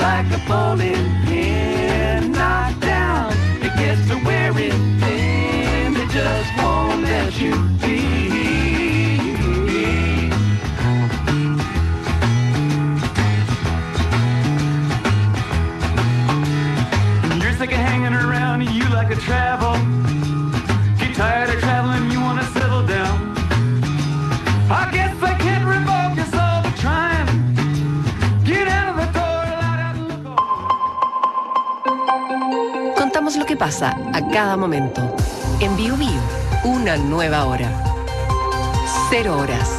like a bowling pin knocked down. It gets to wearing thin, it just won't let you be. You're sick of hanging around and you like to travel. Get tired of traveling, you want to settle down. I guess I can't revoke your soul, but trying. Get out of the door, light out and look over. Contamos lo que pasa a cada momento. En Bio Bio, una nueva hora. 0 horas.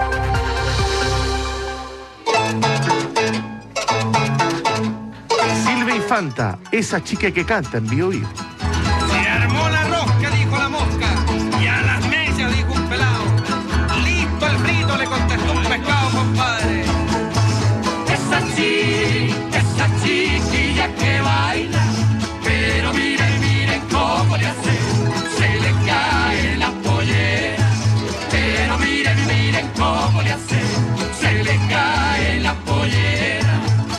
Silvia Infanta, esa chica que canta en Bio Bio. Se armó la rosca, dijo la mosca, y a las mesas dijo un pelado. Listo el frito, le contestó un pescado, compadre. Esa chiquilla que baila, pero miren, miren cómo le hace. Se le cae la pollera, pero miren, miren cómo le hace. Se le cae la pollera.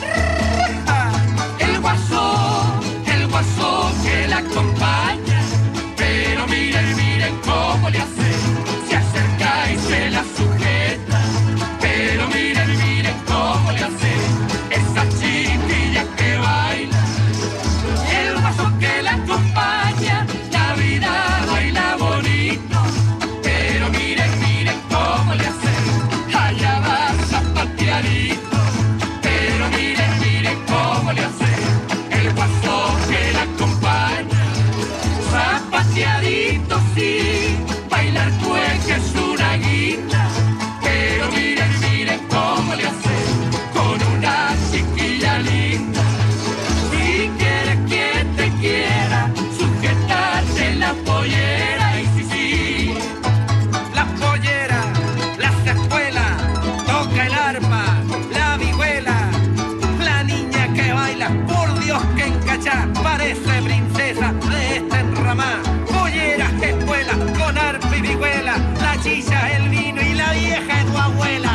El guasón que la acompaña, pero miren, miren cómo le hace. Se acerca y se la sujeta, pero miren, miren cómo le hace. Esa chiquilla que baila, el guasón que la acompaña, la vida baila bonito, pero miren, miren cómo le hace. Allá va zapateadito, pero miren, miren cómo le hace. El guasón que la acompaña, zapateadito sí, bailar cueca es una guinda, pero miren, miren cómo le hace con una chiquilla linda. Si quieres que te quiera, sujetarte la pollera y sí, La pollera, las escuelas, toca el arpa, la vihuela, la niña que baila, por Dios que encacha, parece princesa de esta enramá. Pollera, escuela, con arpa y vihuela, la chicha, el vino y la vieja es tu abuela.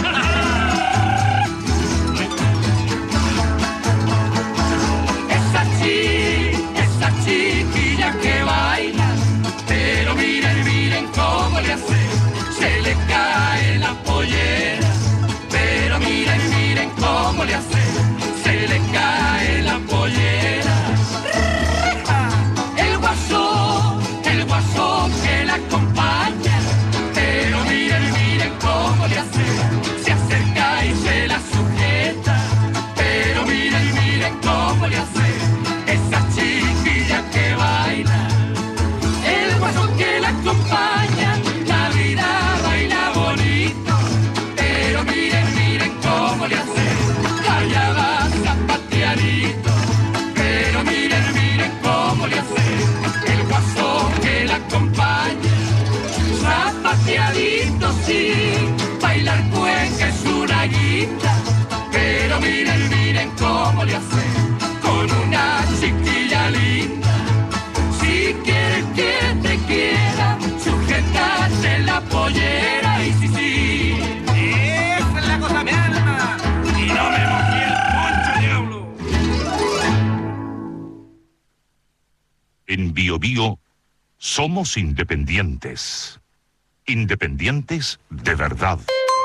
esa chiquilla que baila, pero miren, miren cómo le hace. Se le cae la pollera, pero miren, miren cómo le hace. Se le cae la pollera. El guasón que la acompaña, pero miren, miren cómo le hace. Se acerca y se la sujeta, pero miren, miren cómo le hace. Esa chiquilla que baila, el guasón que la acompaña, la vida baila bonito, pero miren, miren cómo le hace. Allá va zapateadito, pero miren, miren cómo le hace. El guasón que la acompaña, zapateadito sí, bailar cueca es una guinda, pero miren, miren cómo le hace con una chiquilla linda. Si quieres que te quiera, sujetarte la pollera y sí. Esa es la cosa, mi alma. Y no me mojé el poncho, diablo. En Bio Bio somos independientes. Independientes de verdad.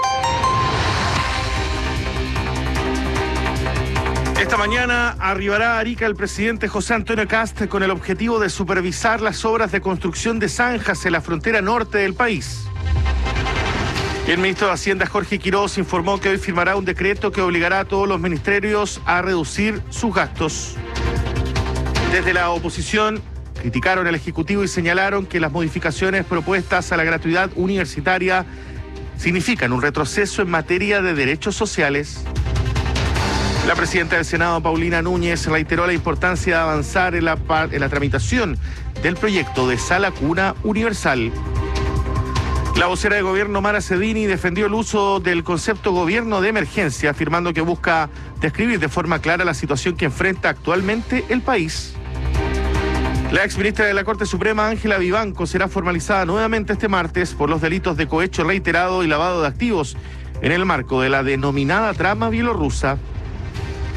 Esta mañana arribará a Arica el presidente José Antonio Kast con el objetivo de supervisar las obras de construcción de zanjas en la frontera norte del país. El ministro de Hacienda, Jorge Quiroz, informó que hoy firmará un decreto que obligará a todos los ministerios a reducir sus gastos. Desde la oposición criticaron al Ejecutivo y señalaron que las modificaciones propuestas a la gratuidad universitaria significan un retroceso en materia de derechos sociales. La presidenta del Senado, Paulina Núñez, reiteró la importancia de avanzar en la tramitación del proyecto de sala cuna universal. La vocera de gobierno, Mara Cedini, defendió el uso del concepto gobierno de emergencia, afirmando que busca describir de forma clara la situación que enfrenta actualmente el país. La exministra de la Corte Suprema, Ángela Vivanco, será formalizada nuevamente este martes por los delitos de cohecho reiterado y lavado de activos en el marco de la denominada trama bielorrusa.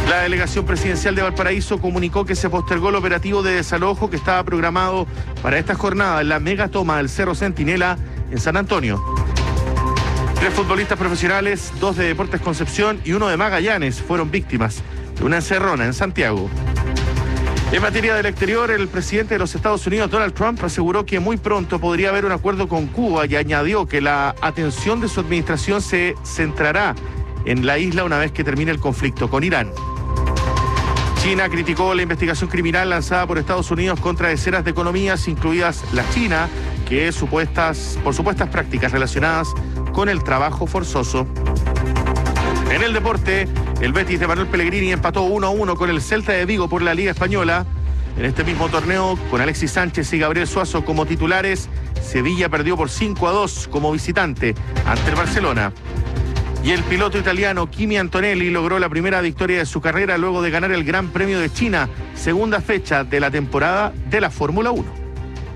La delegación presidencial de Valparaíso comunicó que se postergó el operativo de desalojo que estaba programado para esta jornada en la mega toma del Cerro Centinela en San Antonio. 3 futbolistas profesionales, 2 de Deportes Concepción y 1 de Magallanes fueron víctimas de una encerrona en Santiago. En materia del exterior, el presidente de los Estados Unidos, Donald Trump, aseguró que muy pronto podría haber un acuerdo con Cuba y añadió que la atención de su administración se centrará en la isla una vez que termine el conflicto con Irán. China criticó la investigación criminal lanzada por Estados Unidos contra decenas de economías, incluidas la China, que por supuestas prácticas relacionadas con el trabajo forzoso. En el deporte, el Betis de Manuel Pellegrini empató 1-1 con el Celta de Vigo por la Liga Española. En este mismo torneo, con Alexis Sánchez y Gabriel Suazo como titulares, Sevilla perdió por 5-2 como visitante ante el Barcelona. Y el piloto italiano Kimi Antonelli logró la primera victoria de su carrera luego de ganar el Gran Premio de China, segunda fecha de la temporada de la Fórmula 1.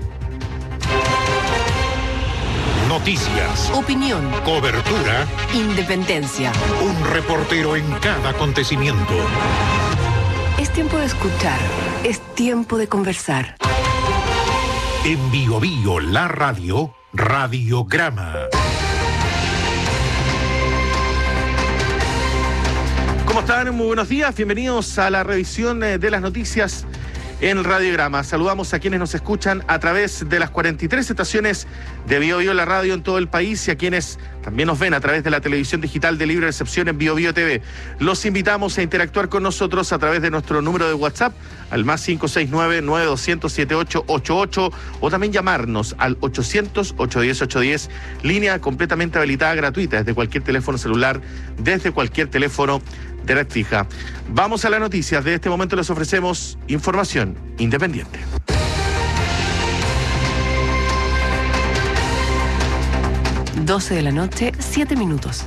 Noticias, Opinión, cobertura, independencia. un reportero en cada acontecimiento. Es tiempo de escuchar, es tiempo de conversar. En Bio Bio, la radio, Radiograma. ¿Cómo están? Muy buenos días, bienvenidos a la revisión de las noticias en Radiograma. Saludamos a quienes nos escuchan a través de las 43 estaciones de Bio Bio la radio en todo el país y a quienes también nos ven a través de la televisión digital de libre recepción en Bio Bio TV. Los invitamos a interactuar con nosotros a través de nuestro número de WhatsApp al más 569-9200-7888 o también llamarnos al 800-810-810, línea completamente habilitada gratuita desde cualquier teléfono celular, desde cualquier teléfono de red fija. Vamos a las noticias. De este momento les ofrecemos información independiente. Doce de la noche, 7 minutos.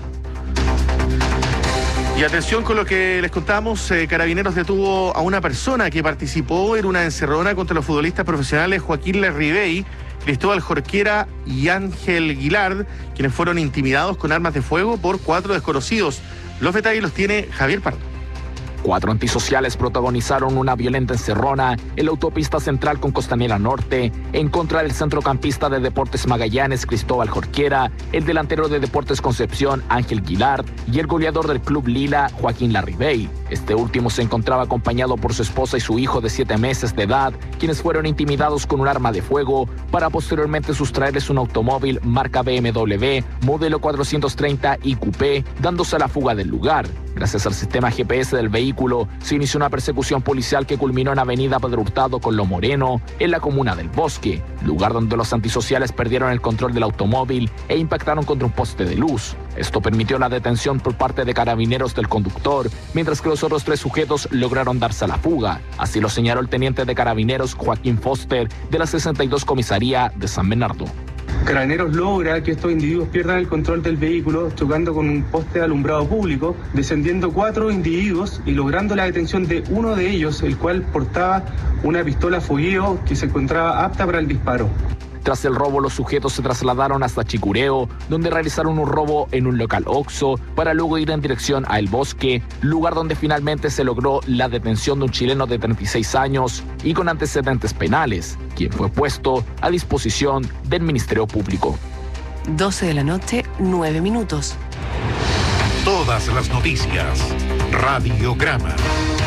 Y atención con lo que les contamos, Carabineros detuvo a una persona que participó en una encerrona contra los futbolistas profesionales Joaquín Larribey, Cristóbal Jorquera y Ángel Guilard, quienes fueron intimidados con armas de fuego por 4 desconocidos. Los detalles los tiene Javier Pardo. 4 antisociales protagonizaron una violenta encerrona en la autopista central con Costanera Norte en contra del centrocampista de Deportes Magallanes, Cristóbal Jorquera, el delantero de Deportes Concepción, Ángel Guilard, y el goleador del Club Lila, Joaquín Larribey. Este último se encontraba acompañado por su esposa y su hijo de 7 meses de edad, quienes fueron intimidados con un arma de fuego para posteriormente sustraerles un automóvil marca BMW, modelo 430 IQP, dándose a la fuga del lugar. Gracias al sistema GPS del vehículo, se inició una persecución policial que culminó en Avenida Pedro Hurtado con Lo Moreno, en la comuna del Bosque, lugar donde los antisociales perdieron el control del automóvil e impactaron contra un poste de luz. Esto permitió la detención por parte de Carabineros del conductor, mientras que los otros 3 sujetos lograron darse a la fuga. Así lo señaló el teniente de Carabineros Joaquín Foster de la 62 Comisaría de San Bernardo. Carabineros logra que estos individuos pierdan el control del vehículo, chocando con un poste de alumbrado público, descendiendo 4 individuos y logrando la detención de uno de ellos, el cual portaba una pistola fogueo que se encontraba apta para el disparo. Tras el robo, los sujetos se trasladaron hasta Chicureo, donde realizaron un robo en un local Oxxo, para luego ir en dirección a El Bosque, lugar donde finalmente se logró la detención de un chileno de 36 años y con antecedentes penales, quien fue puesto a disposición del Ministerio Público. 12 de la noche, 9 minutos. Todas las noticias, Radiograma.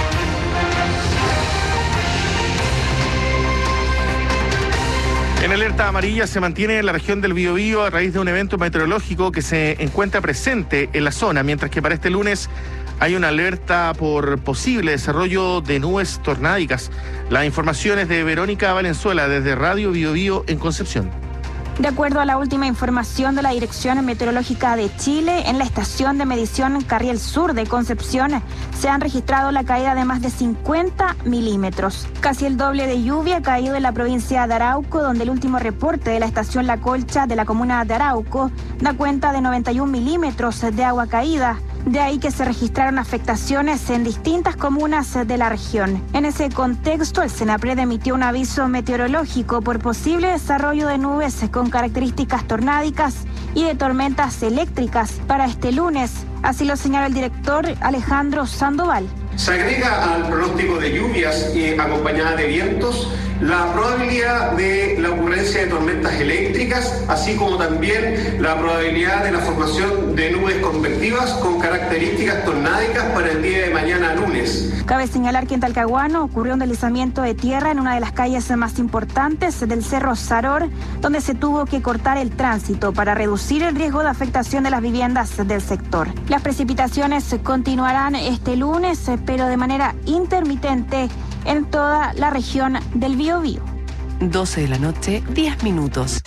En alerta amarilla se mantiene en la región del Biobío a raíz de un evento meteorológico que se encuentra presente en la zona, mientras que para este lunes hay una alerta por posible desarrollo de nubes tornádicas. Las informaciones de Verónica Valenzuela desde Radio Biobío en Concepción. De acuerdo a la última información de la Dirección Meteorológica de Chile, en la estación de medición Carriel Sur de Concepción se han registrado la caída de más de 50 milímetros. Casi el doble de lluvia ha caído en la provincia de Arauco, donde el último reporte de la estación La Colcha de la comuna de Arauco da cuenta de 91 milímetros de agua caída. De ahí que se registraron afectaciones en distintas comunas de la región. En ese contexto, el Senapred emitió un aviso meteorológico por posible desarrollo de nubes con características tornádicas y de tormentas eléctricas para este lunes. Así lo señaló el director Alejandro Sandoval. Se agrega al pronóstico de lluvias acompañada de vientos la probabilidad de la ocurrencia de tormentas eléctricas, así como también la probabilidad de la formación de nubes convectivas con características tornádicas para el día de mañana lunes. Cabe señalar que en Talcahuano ocurrió un deslizamiento de tierra en una de las calles más importantes del Cerro Saror, donde se tuvo que cortar el tránsito para reducir el riesgo de afectación de las viviendas del sector. Las precipitaciones continuarán este lunes, pero de manera intermitente en toda la región del Biobío. 12 de la noche, 10 minutos.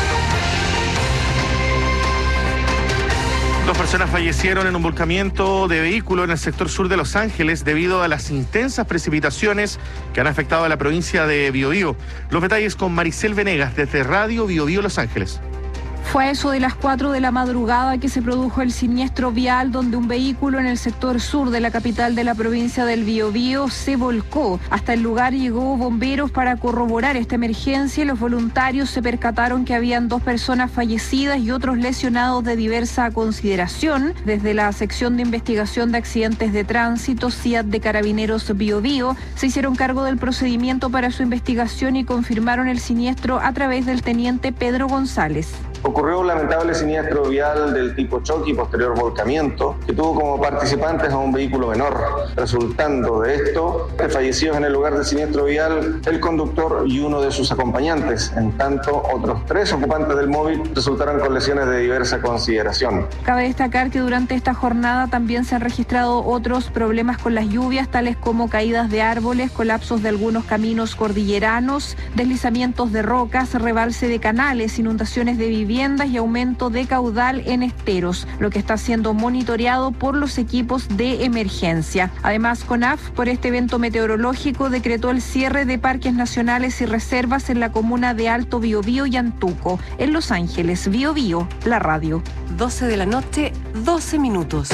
2 personas fallecieron en un volcamiento de vehículo en el sector sur de Los Ángeles debido a las intensas precipitaciones que han afectado a la provincia de Biobío. Los detalles con Maricel Venegas desde Radio Biobío Los Ángeles. Fue a eso de las 4 de la madrugada que se produjo el siniestro vial donde un vehículo en el sector sur de la capital de la provincia del Biobío se volcó. Hasta el lugar llegó bomberos para corroborar esta emergencia y los voluntarios se percataron que habían 2 personas fallecidas y otros lesionados de diversa consideración. Desde la sección de investigación de accidentes de tránsito, CIAT de Carabineros Biobío, se hicieron cargo del procedimiento para su investigación y confirmaron el siniestro a través del teniente Pedro González. Ocurrió un lamentable siniestro vial del tipo choque y posterior volcamiento que tuvo como participantes a un vehículo menor. Resultando de esto, fallecidos en el lugar del siniestro vial el conductor y uno de sus acompañantes. En tanto, otros 3 ocupantes del móvil resultaron con lesiones de diversa consideración. Cabe destacar que durante esta jornada también se han registrado otros problemas con las lluvias, tales como caídas de árboles, colapsos de algunos caminos cordilleranos, deslizamientos de rocas, rebalse de canales, inundaciones de viviendas y aumento de caudal en esteros, lo que está siendo monitoreado por los equipos de emergencia. Además, CONAF, por este evento meteorológico, decretó el cierre de parques nacionales y reservas en la comuna de Alto Biobío y Antuco. En Los Ángeles, Biobío, la radio. 12 de la noche, 12 minutos.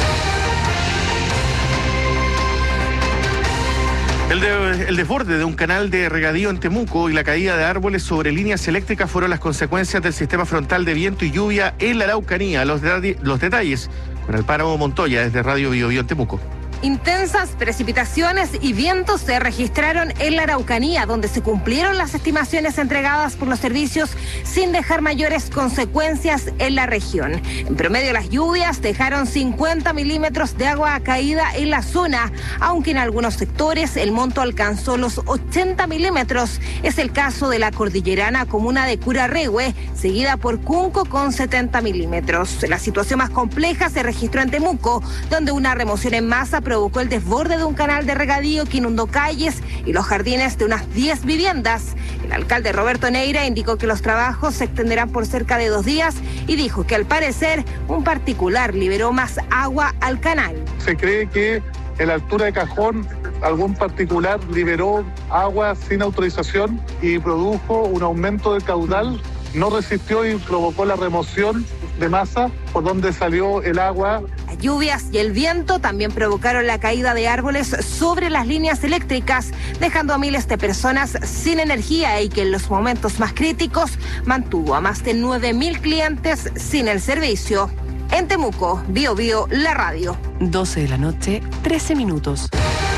El desborde de un canal de regadío en Temuco y la caída de árboles sobre líneas eléctricas fueron las consecuencias del sistema frontal de viento y lluvia en la Araucanía. Los detalles con el Páramo Montoya desde Radio Biobío en Temuco. Intensas precipitaciones y vientos se registraron en la Araucanía, donde se cumplieron las estimaciones entregadas por los servicios sin dejar mayores consecuencias en la región. En promedio, las lluvias dejaron 50 milímetros de agua caída en la zona, aunque en algunos sectores el monto alcanzó los 80 milímetros. Es el caso de la cordillerana comuna de Curarrehue, seguida por Cunco con 70 milímetros. La situación más compleja se registró en Temuco, donde una remoción en masa provocó el desborde de un canal de regadío que inundó calles y los jardines de unas 10 viviendas. El alcalde Roberto Neira indicó que los trabajos se extenderán por cerca de 2 días y dijo que al parecer un particular liberó más agua al canal. Se cree que en la altura de Cajón algún particular liberó agua sin autorización y produjo un aumento de caudal, no resistió y provocó la remoción de masa por donde salió el agua. Las lluvias y el viento también provocaron la caída de árboles sobre las líneas eléctricas, dejando a miles de personas sin energía y que en los momentos más críticos mantuvo a más de 9.000 clientes sin el servicio. En Temuco, Biobío, la radio. 12 de la noche, 13 minutos.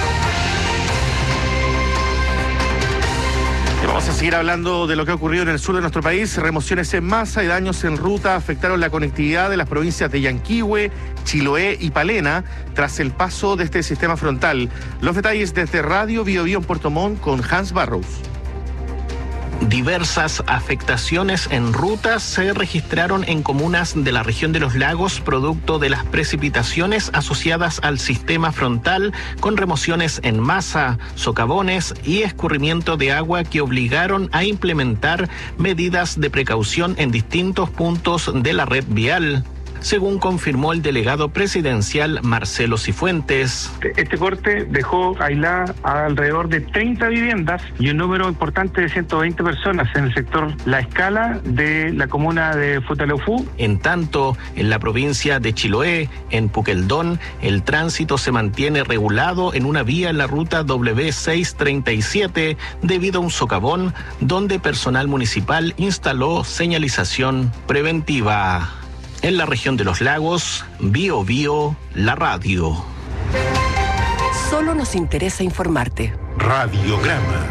Vamos a seguir hablando de lo que ha ocurrido en el sur de nuestro país. Remociones en masa y daños en ruta afectaron la conectividad de las provincias de Yanquihue, Chiloé y Palena tras el paso de este sistema frontal. Los detalles desde Radio Biobío en Puerto Montt con Hans Barrows. Diversas afectaciones en rutas se registraron en comunas de la región de los lagos producto de las precipitaciones asociadas al sistema frontal, con remociones en masa, socavones y escurrimiento de agua que obligaron a implementar medidas de precaución en distintos puntos de la red vial, según confirmó el delegado presidencial Marcelo Cifuentes. Este corte dejó aisladas alrededor de 30 viviendas y un número importante de 120 personas en el sector La Escala de la comuna de Futaleufú. En tanto, en la provincia de Chiloé, en Puqueldón, el tránsito se mantiene regulado en una vía en la ruta W637 debido a un socavón donde personal municipal instaló señalización preventiva. En la región de los lagos, Biobío, la radio. Solo nos interesa informarte. Radiograma.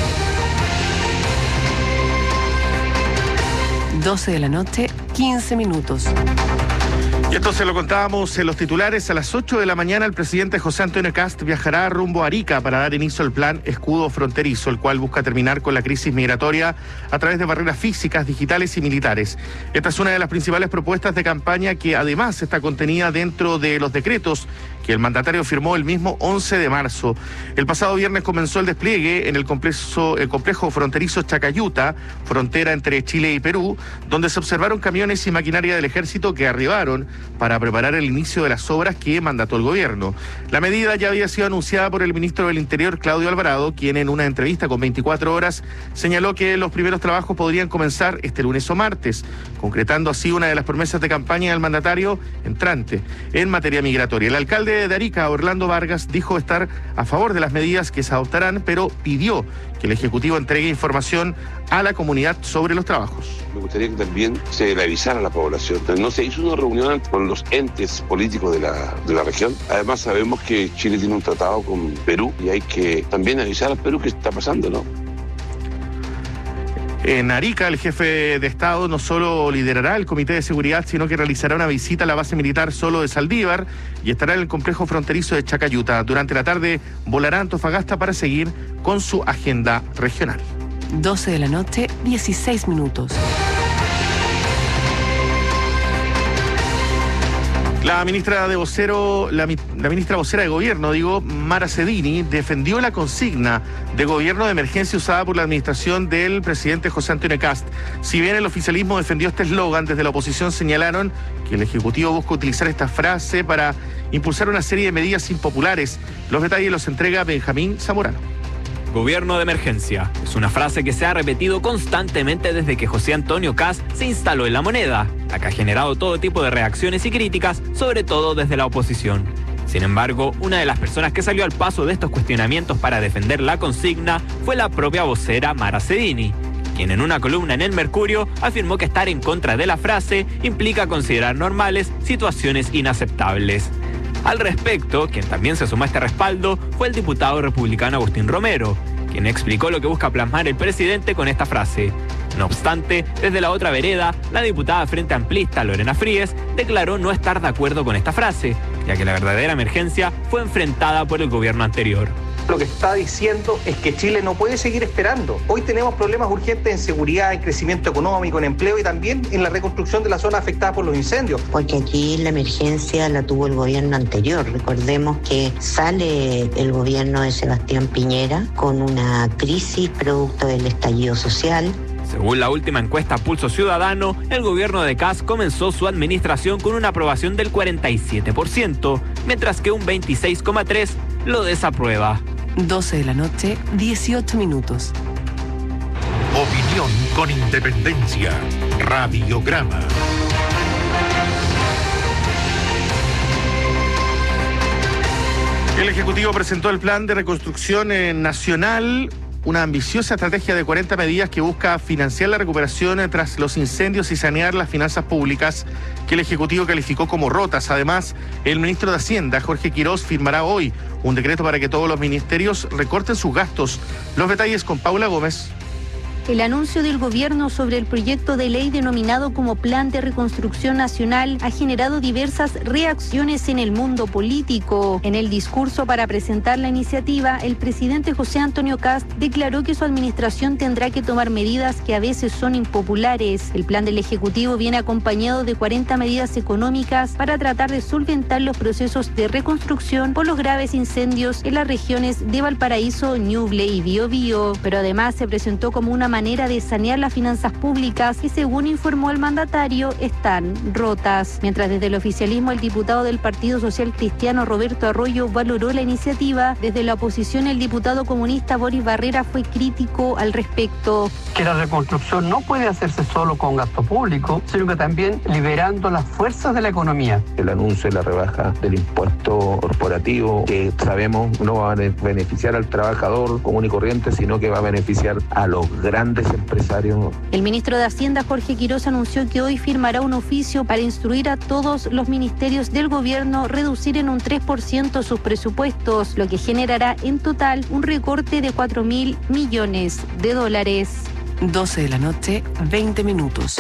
12 de la noche, 15 minutos. Y esto se lo contábamos en los titulares. A las 8 de la mañana el presidente José Antonio Kast viajará rumbo a Arica para dar inicio al plan Escudo Fronterizo, el cual busca terminar con la crisis migratoria a través de barreras físicas, digitales y militares. Esta es una de las principales propuestas de campaña que además está contenida dentro de los decretos que el mandatario firmó el mismo 11 de marzo. El pasado viernes comenzó el despliegue en el complejo fronterizo Chacayuta, frontera entre Chile y Perú, donde se observaron camiones y maquinaria del ejército que arribaron para preparar el inicio de las obras que mandató el gobierno. La medida ya había sido anunciada por el ministro del Interior, Claudio Alvarado, quien en una entrevista con 24 horas señaló que los primeros trabajos podrían comenzar este lunes o martes, concretando así una de las promesas de campaña del mandatario entrante en materia migratoria. El alcalde de Arica, Orlando Vargas, dijo estar a favor de las medidas que se adoptarán, pero pidió que el Ejecutivo entregue información a la comunidad sobre los trabajos. Me gustaría que también se le avisara a la población. No se hizo una reunión con los entes políticos de la región. Además sabemos que Chile tiene un tratado con Perú y hay que también avisar al Perú qué está pasando, ¿no? En Arica, el jefe de Estado no solo liderará el Comité de Seguridad, sino que realizará una visita a la base militar Solo de Saldívar y estará en el complejo fronterizo de Chacayuta. Durante la tarde volará a Antofagasta para seguir con su agenda regional. 12 de la noche, 16 minutos. La ministra vocera de gobierno, Mara Cedini, defendió la consigna de gobierno de emergencia usada por la administración del presidente José Antonio Kast. Si bien el oficialismo defendió este eslogan, desde la oposición señalaron que el Ejecutivo busca utilizar esta frase para impulsar una serie de medidas impopulares. Los detalles los entrega Benjamín Zamorano. Gobierno de emergencia es una frase que se ha repetido constantemente desde que José Antonio Kast se instaló en la moneda, la que ha generado todo tipo de reacciones y críticas, sobre todo desde la oposición. Sin embargo, una de las personas que salió al paso de estos cuestionamientos para defender la consigna fue la propia vocera Mara Cedini, quien en una columna en El Mercurio afirmó que estar en contra de la frase implica considerar normales situaciones inaceptables. Al respecto, quien también se sumó a este respaldo fue el diputado republicano Agustín Romero, quien explicó lo que busca plasmar el presidente con esta frase. No obstante, desde la otra vereda, la diputada Frente Amplista Lorena Fríes declaró no estar de acuerdo con esta frase, ya que la verdadera emergencia fue enfrentada por el gobierno anterior. Lo que está diciendo es que Chile no puede seguir esperando. Hoy tenemos problemas urgentes en seguridad, en crecimiento económico, en empleo y también en la reconstrucción de la zona afectada por los incendios. Porque aquí la emergencia la tuvo el gobierno anterior. Recordemos que sale el gobierno de Sebastián Piñera con una crisis producto del estallido social. Según la última encuesta Pulso Ciudadano, el gobierno de Kast comenzó su administración con una aprobación del 47%, mientras que un 26,3% lo desaprueba. 12 de la noche, 18 minutos. Opinión con independencia. Radiograma. El Ejecutivo presentó el plan de reconstrucción nacional, una ambiciosa estrategia de 40 medidas que busca financiar la recuperación tras los incendios y sanear las finanzas públicas que el Ejecutivo calificó como rotas. Además, el ministro de Hacienda, Jorge Quirós, firmará hoy un decreto para que todos los ministerios recorten sus gastos. Los detalles con Paula Gómez. El anuncio del gobierno sobre el proyecto de ley denominado como Plan de Reconstrucción Nacional ha generado diversas reacciones en el mundo político. En el discurso para presentar la iniciativa, el presidente José Antonio Kast declaró que su administración tendrá que tomar medidas que a veces son impopulares. El plan del Ejecutivo viene acompañado de 40 medidas económicas para tratar de solventar los procesos de reconstrucción por los graves incendios en las regiones de Valparaíso, Ñuble y Biobío. Pero además se presentó como una manera de sanear las finanzas públicas que, según informó el mandatario, están rotas. Mientras desde el oficialismo el diputado del Partido Social Cristiano Roberto Arroyo valoró la iniciativa, desde la oposición el diputado comunista Boris Barrera fue crítico al respecto. Que la reconstrucción no puede hacerse solo con gasto público, sino que también liberando las fuerzas de la economía. El anuncio de la rebaja del impuesto corporativo, que sabemos no va a beneficiar al trabajador común y corriente, sino que va a beneficiar a los grandes grandes empresarios. El ministro de Hacienda, Jorge Quirós, anunció que hoy firmará un oficio para instruir a todos los ministerios del gobierno reducir en un 3% sus presupuestos, lo que generará en total un recorte de 4.000 millones de dólares. 12 de la noche, 20 minutos.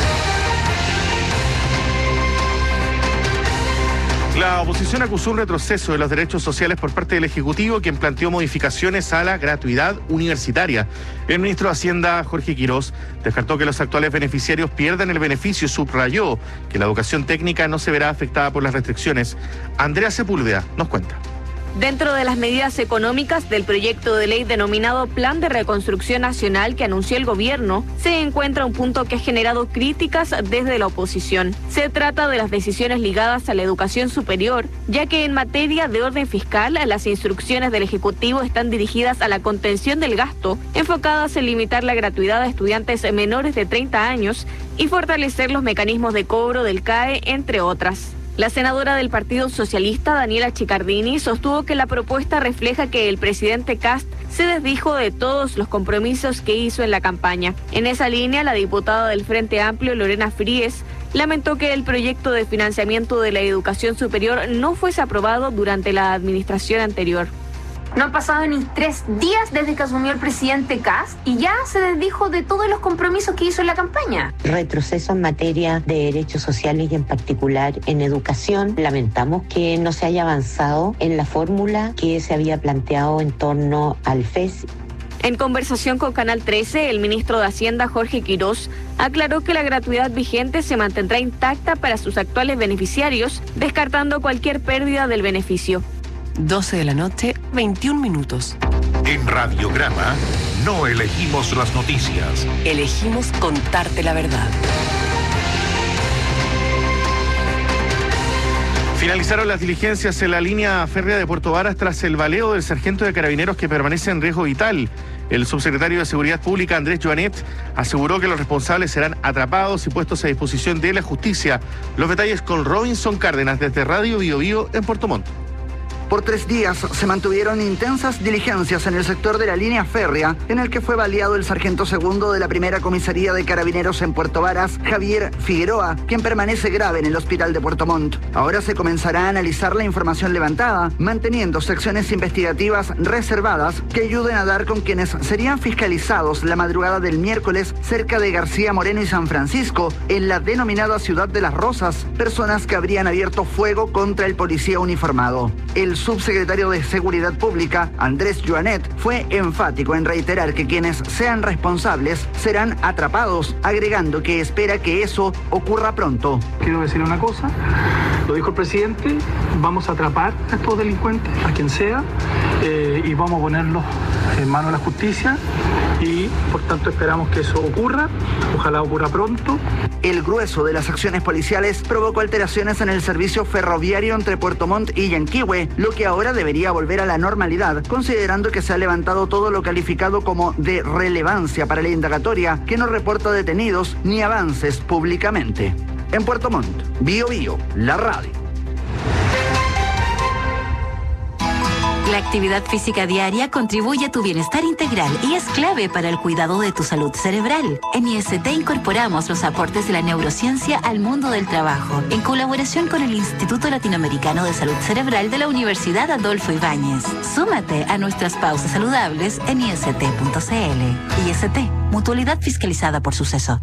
La oposición acusó un retroceso de los derechos sociales por parte del Ejecutivo, quien planteó modificaciones a la gratuidad universitaria. El ministro de Hacienda, Jorge Quirós, descartó que los actuales beneficiarios pierdan el beneficio y subrayó que la educación técnica no se verá afectada por las restricciones. Andrea Sepúlveda nos cuenta. Dentro de las medidas económicas del proyecto de ley denominado Plan de Reconstrucción Nacional que anunció el gobierno, se encuentra un punto que ha generado críticas desde la oposición. Se trata de las decisiones ligadas a la educación superior, ya que en materia de orden fiscal, las instrucciones del Ejecutivo están dirigidas a la contención del gasto, enfocadas en limitar la gratuidad a estudiantes menores de 30 años y fortalecer los mecanismos de cobro del CAE, entre otras. La senadora del Partido Socialista, Daniela Chiccardini, sostuvo que la propuesta refleja que el presidente Kast se desdijo de todos los compromisos que hizo en la campaña. En esa línea, la diputada del Frente Amplio, Lorena Fríes, lamentó que el proyecto de financiamiento de la educación superior no fuese aprobado durante la administración anterior. No han pasado ni 3 días desde que asumió el presidente Kast y ya se desdijo de todos los compromisos que hizo en la campaña. Retroceso en materia de derechos sociales y en particular en educación. Lamentamos que no se haya avanzado en la fórmula que se había planteado en torno al FES. En conversación con Canal 13, el ministro de Hacienda, Jorge Quirós, aclaró que la gratuidad vigente se mantendrá intacta para sus actuales beneficiarios, descartando cualquier pérdida del beneficio. 12 de la noche, 21 minutos. En Radiograma no elegimos las noticias. Elegimos contarte la verdad. Finalizaron las diligencias en la línea férrea de Puerto Varas tras el baleo del sargento de carabineros que permanece en riesgo vital. El subsecretario de Seguridad Pública, Andrés Joanet, aseguró que los responsables serán atrapados y puestos a disposición de la justicia. Los detalles con Robinson Cárdenas desde Radio Bio Bio en Puerto Montt. Por 3 días se mantuvieron intensas diligencias en el sector de la línea férrea, en el que fue baleado el sargento segundo de la primera comisaría de carabineros en Puerto Varas, Javier Figueroa, quien permanece grave en el hospital de Puerto Montt. Ahora se comenzará a analizar la información levantada, manteniendo secciones investigativas reservadas que ayuden a dar con quienes serían fiscalizados la madrugada del miércoles cerca de García Moreno y San Francisco, en la denominada Ciudad de las Rosas, personas que habrían abierto fuego contra el policía uniformado. El subsecretario de Seguridad Pública, Andrés Joanet, fue enfático en reiterar que quienes sean responsables serán atrapados, agregando que espera que eso ocurra pronto. Quiero decir una cosa, lo dijo el presidente, vamos a atrapar a estos delincuentes, a quien sea, y vamos a ponerlos en manos de la justicia y por tanto esperamos que eso ocurra, ojalá ocurra pronto. El grueso de las acciones policiales provocó alteraciones en el servicio ferroviario entre Puerto Montt y Yanquihue, lo que ahora debería volver a la normalidad, considerando que se ha levantado todo lo calificado como de relevancia para la indagatoria, que no reporta detenidos ni avances públicamente. En Puerto Montt, Bio Bio, la radio. La actividad física diaria contribuye a tu bienestar integral y es clave para el cuidado de tu salud cerebral. En IST incorporamos los aportes de la neurociencia al mundo del trabajo, en colaboración con el Instituto Latinoamericano de Salud Cerebral de la Universidad Adolfo Ibáñez. Súmate a nuestras pausas saludables en ist.cl. IST, mutualidad fiscalizada por Suceso.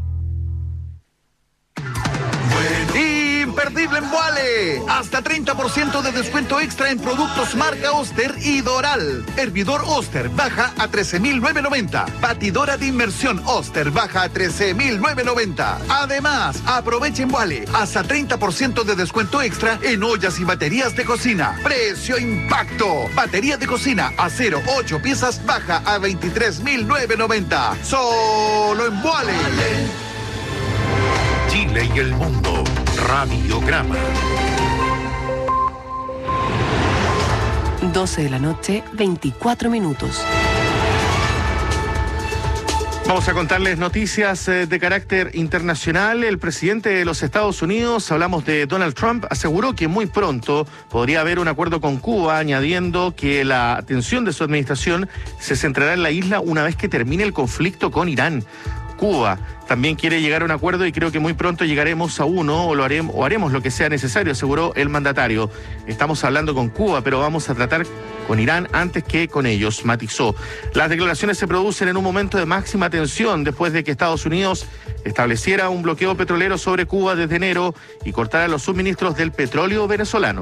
Imperdible en Vuale. Hasta 30% de descuento extra en productos marca Oster y Doral. Hervidor Oster baja a 13.990. Batidora de inmersión Oster baja a 13.990. Además, aprovechen Vuale. Hasta 30% de descuento extra en ollas y baterías de cocina. Precio impacto. Batería de cocina acero 8 piezas baja a 23.990. Solo en Vuale. Chile y el mundo. Radiograma. 12 de la noche, 24 minutos. Vamos a contarles noticias de carácter internacional. El presidente de los Estados Unidos, hablamos de Donald Trump, aseguró que muy pronto podría haber un acuerdo con Cuba, añadiendo que la atención de su administración se centrará en la isla una vez que termine el conflicto con Irán. Cuba también quiere llegar a un acuerdo y creo que muy pronto llegaremos a uno o haremos lo que sea necesario, aseguró el mandatario. Estamos hablando con Cuba, pero vamos a tratar con Irán antes que con ellos, matizó. Las declaraciones se producen en un momento de máxima tensión después de que Estados Unidos estableciera un bloqueo petrolero sobre Cuba desde enero y cortara los suministros del petróleo venezolano.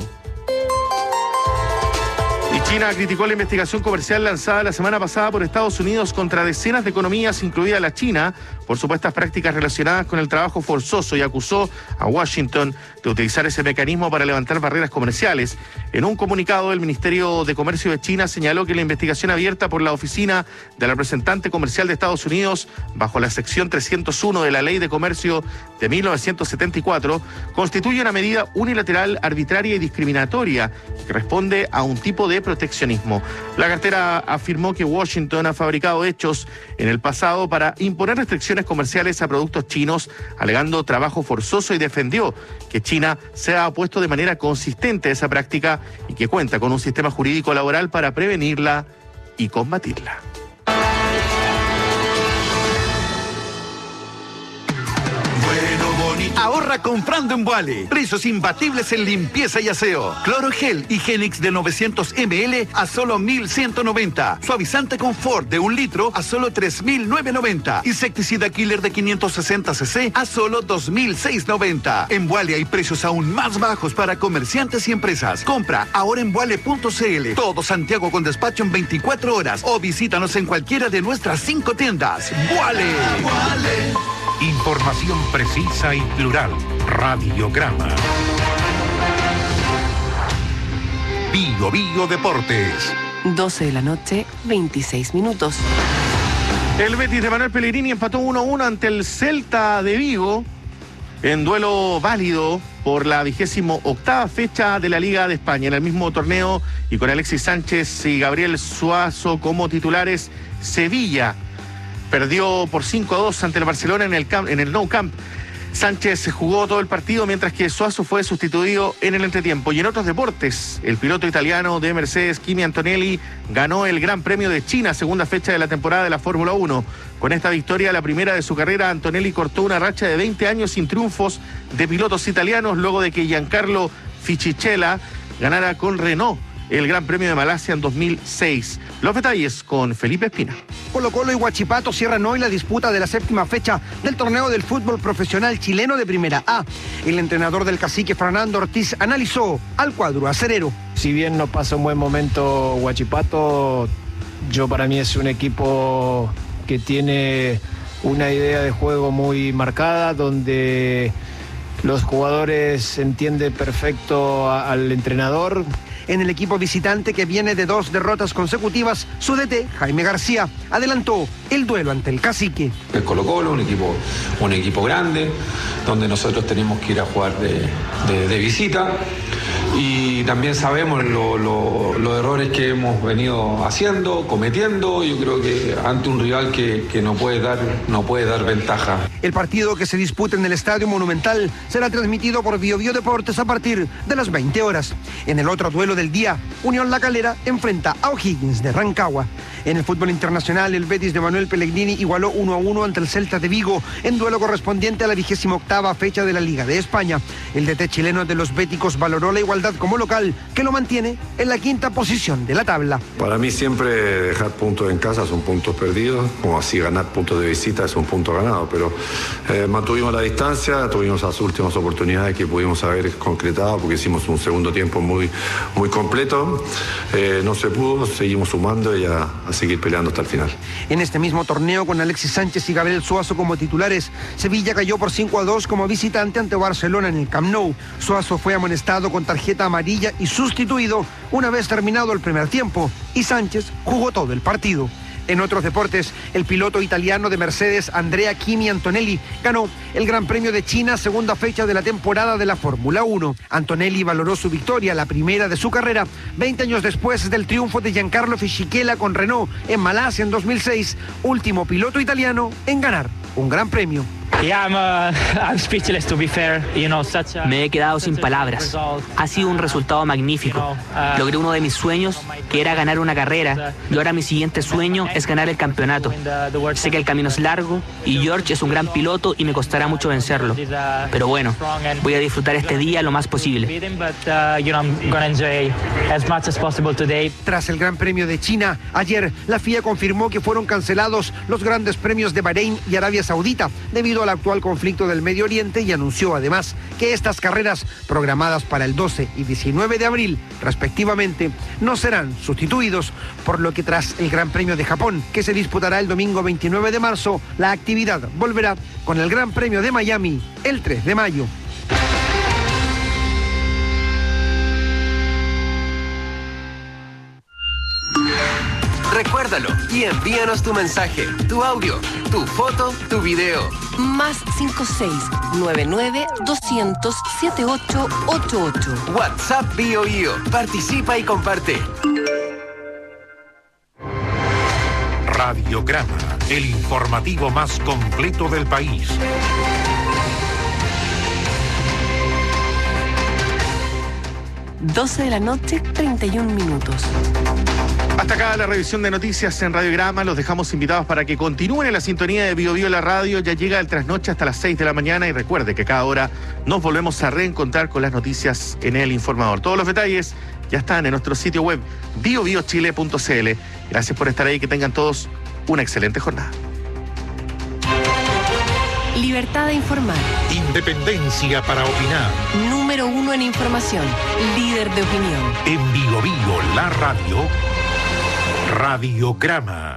China criticó la investigación comercial lanzada la semana pasada por Estados Unidos contra decenas de economías, incluida la China, por supuestas prácticas relacionadas con el trabajo forzoso y acusó a Washington de utilizar ese mecanismo para levantar barreras comerciales. En un comunicado, el Ministerio de Comercio de China señaló que la investigación abierta por la Oficina del Representante Comercial de Estados Unidos, bajo la sección 301 de la Ley de Comercio de 1974, constituye una medida unilateral, arbitraria y discriminatoria que responde a un tipo de proteccionismo. La cartera afirmó que Washington ha fabricado hechos en el pasado para imponer restricciones comerciales a productos chinos, alegando trabajo forzoso, y defendió que China se ha opuesto de manera consistente a esa práctica y que cuenta con un sistema jurídico laboral para prevenirla y combatirla. Ahorra comprando en Vuale. Precios imbatibles en limpieza y aseo. Clorogel Higienix de 900 ml a solo 1.190. Suavizante Confort de 1 litro a solo 3.990. Insecticida Killer de 560 cc a solo 2.690. En Vuale hay precios aún más bajos para comerciantes y empresas. Compra ahora en vuale.cl. Todo Santiago con despacho en 24 horas o visítanos en cualquiera de nuestras 5 tiendas. Vuale. Información precisa y plural. Radiograma. Bio Deportes. 12 de la noche, 26 minutos. El Betis de Manuel Pellegrini empató 1-1 ante el Celta de Vigo en duelo válido por la 28ª fecha de la Liga de España. En el mismo torneo y con Alexis Sánchez y Gabriel Suazo como titulares, Sevilla perdió por 5-2 ante el Barcelona en el Nou Camp. Sánchez jugó todo el partido mientras que Suazo fue sustituido en el entretiempo. Y en otros deportes, el piloto italiano de Mercedes, Kimi Antonelli, ganó el Gran Premio de China, segunda fecha de la temporada de la Fórmula 1. Con esta victoria, la primera de su carrera, Antonelli cortó una racha de 20 años sin triunfos de pilotos italianos luego de que Giancarlo Fisichella ganara con Renault el Gran Premio de Malasia en 2006. Los detalles con Felipe Espina. Colo-Colo y Huachipato cierran hoy la disputa de la 7ª fecha del torneo del fútbol profesional chileno de Primera A. El entrenador del Cacique, Fernando Ortiz, analizó al cuadro acerero. Si bien no pasa un buen momento Huachipato, para mí es un equipo que tiene una idea de juego muy marcada, donde los jugadores entienden perfecto al entrenador. En el equipo visitante, que viene de 2 derrotas consecutivas, su DT, Jaime García, adelantó el duelo ante el Cacique. El Colo-Colo, un equipo grande, donde nosotros tenemos que ir a jugar de visita. Y también sabemos los errores que hemos venido cometiendo. Yo creo que ante un rival que no puede dar ventaja. El partido, que se disputa en el Estadio Monumental, será transmitido por Bio Deportes a partir de las 20 horas. En el otro duelo del día, Unión La Calera enfrenta a O'Higgins de Rancagua. En el fútbol internacional, el Betis de Manuel Pellegrini igualó 1-1 ante el Celta de Vigo en duelo correspondiente a la 28ª fecha de la Liga de España. El DT chileno de los béticos valoró la igualdad como local, que lo mantiene en la 5ª posición de la tabla. Para mí siempre dejar puntos en casa son puntos perdidos, como así ganar puntos de visita es un punto ganado, pero mantuvimos la distancia, tuvimos las últimas oportunidades que pudimos haber concretado porque hicimos un segundo tiempo muy completo, no se pudo, seguimos sumando y a seguir peleando hasta el final. En este mismo torneo, con Alexis Sánchez y Gabriel Suazo como titulares, Sevilla cayó por 5-2 como visitante ante Barcelona en el Camp Nou. Suazo fue amonestado con tarjeta amarilla y sustituido una vez terminado el primer tiempo, y Sánchez jugó todo el partido. En otros deportes, el piloto italiano de Mercedes, Andrea Kimi Antonelli, ganó el Gran Premio de China, segunda fecha de la temporada de la Fórmula 1. Antonelli valoró su victoria, la primera de su carrera, 20 años después del triunfo de Giancarlo Fisichella con Renault en Malasia en 2006, último piloto italiano en ganar un Gran Premio. I'm speechless, to be fair. Me he quedado sin palabras. Ha sido un resultado magnífico. Logré uno de mis sueños, que era ganar una carrera, y ahora mi siguiente sueño es ganar el campeonato. Sé que el camino es largo y George es un gran piloto y me costará mucho vencerlo. Pero bueno, voy a disfrutar este día lo más posible. Tras el Gran Premio de China, ayer la FIA confirmó que fueron cancelados los grandes premios de Bahrein y Arabia Saudita debido al actual conflicto del Medio Oriente, y anunció además que estas carreras, programadas para el 12 y 19 de abril respectivamente, no serán sustituidos, por lo que tras el Gran Premio de Japón, que se disputará el domingo 29 de marzo, la actividad volverá con el Gran Premio de Miami el 3 de mayo. Recuérdalo y envíanos tu mensaje, tu audio, tu foto, tu video. Más 5699-200-7888. WhatsApp BioBio. Participa y comparte. Radiograma, el informativo más completo del país. Doce de la noche, 31 minutos. Hasta acá la revisión de noticias en Radiograma. Los dejamos invitados para que continúen en la sintonía de BioBio la radio. Ya llega el trasnoche hasta las 6 de la mañana y recuerde que cada hora nos volvemos a reencontrar con las noticias en El Informador. Todos los detalles ya están en nuestro sitio web biobiochile.cl. Gracias por estar ahí, que tengan todos una excelente jornada. Libertad de informar. Independencia para opinar. Número 1 en información. Líder de opinión. En BioBio la radio. Radiograma.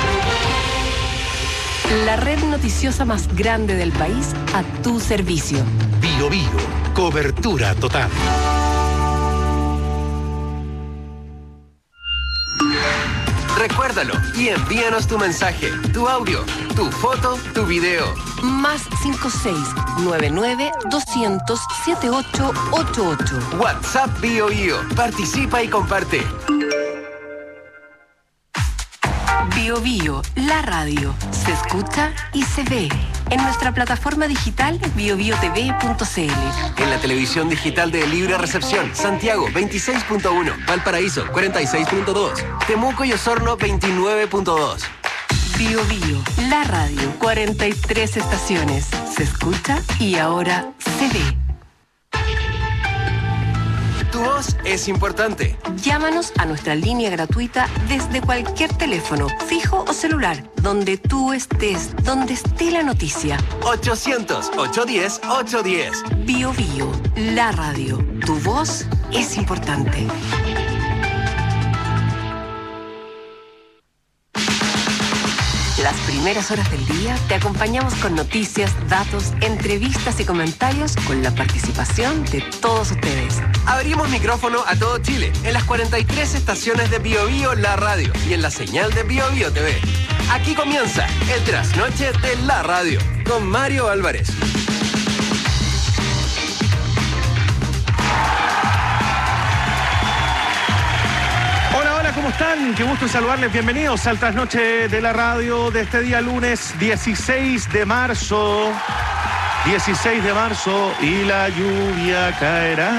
La red noticiosa más grande del país a tu servicio. BioBio. Cobertura total. Recuérdalo y envíanos tu mensaje, tu audio, tu foto, tu video. Más 5699-200-7888. WhatsApp BioBio. Participa y comparte. BioBio, la radio. Se escucha y se ve. En nuestra plataforma digital biobiotv.cl. En la televisión digital de Libre Recepción, Santiago 26.1, Valparaíso 46.2, Temuco y Osorno 29.2. BioBio, la radio, 43 estaciones. Se escucha y ahora se ve. Tu voz es importante. Llámanos a nuestra línea gratuita desde cualquier teléfono, fijo o celular, donde tú estés, donde esté la noticia. 800-810-810. BioBio, la radio. Tu voz es importante. Las primeras horas del día te acompañamos con noticias, datos, entrevistas y comentarios con la participación de todos ustedes. Abrimos micrófono a todo Chile en las 43 estaciones de BioBio la radio y en la señal de BioBio TV. Aquí comienza el trasnoche de la radio con Mario Álvarez. ¿Cómo están? Qué gusto saludarles. Bienvenidos al trasnoche de la radio de este día lunes 16 de marzo. 16 de marzo y la lluvia caerá.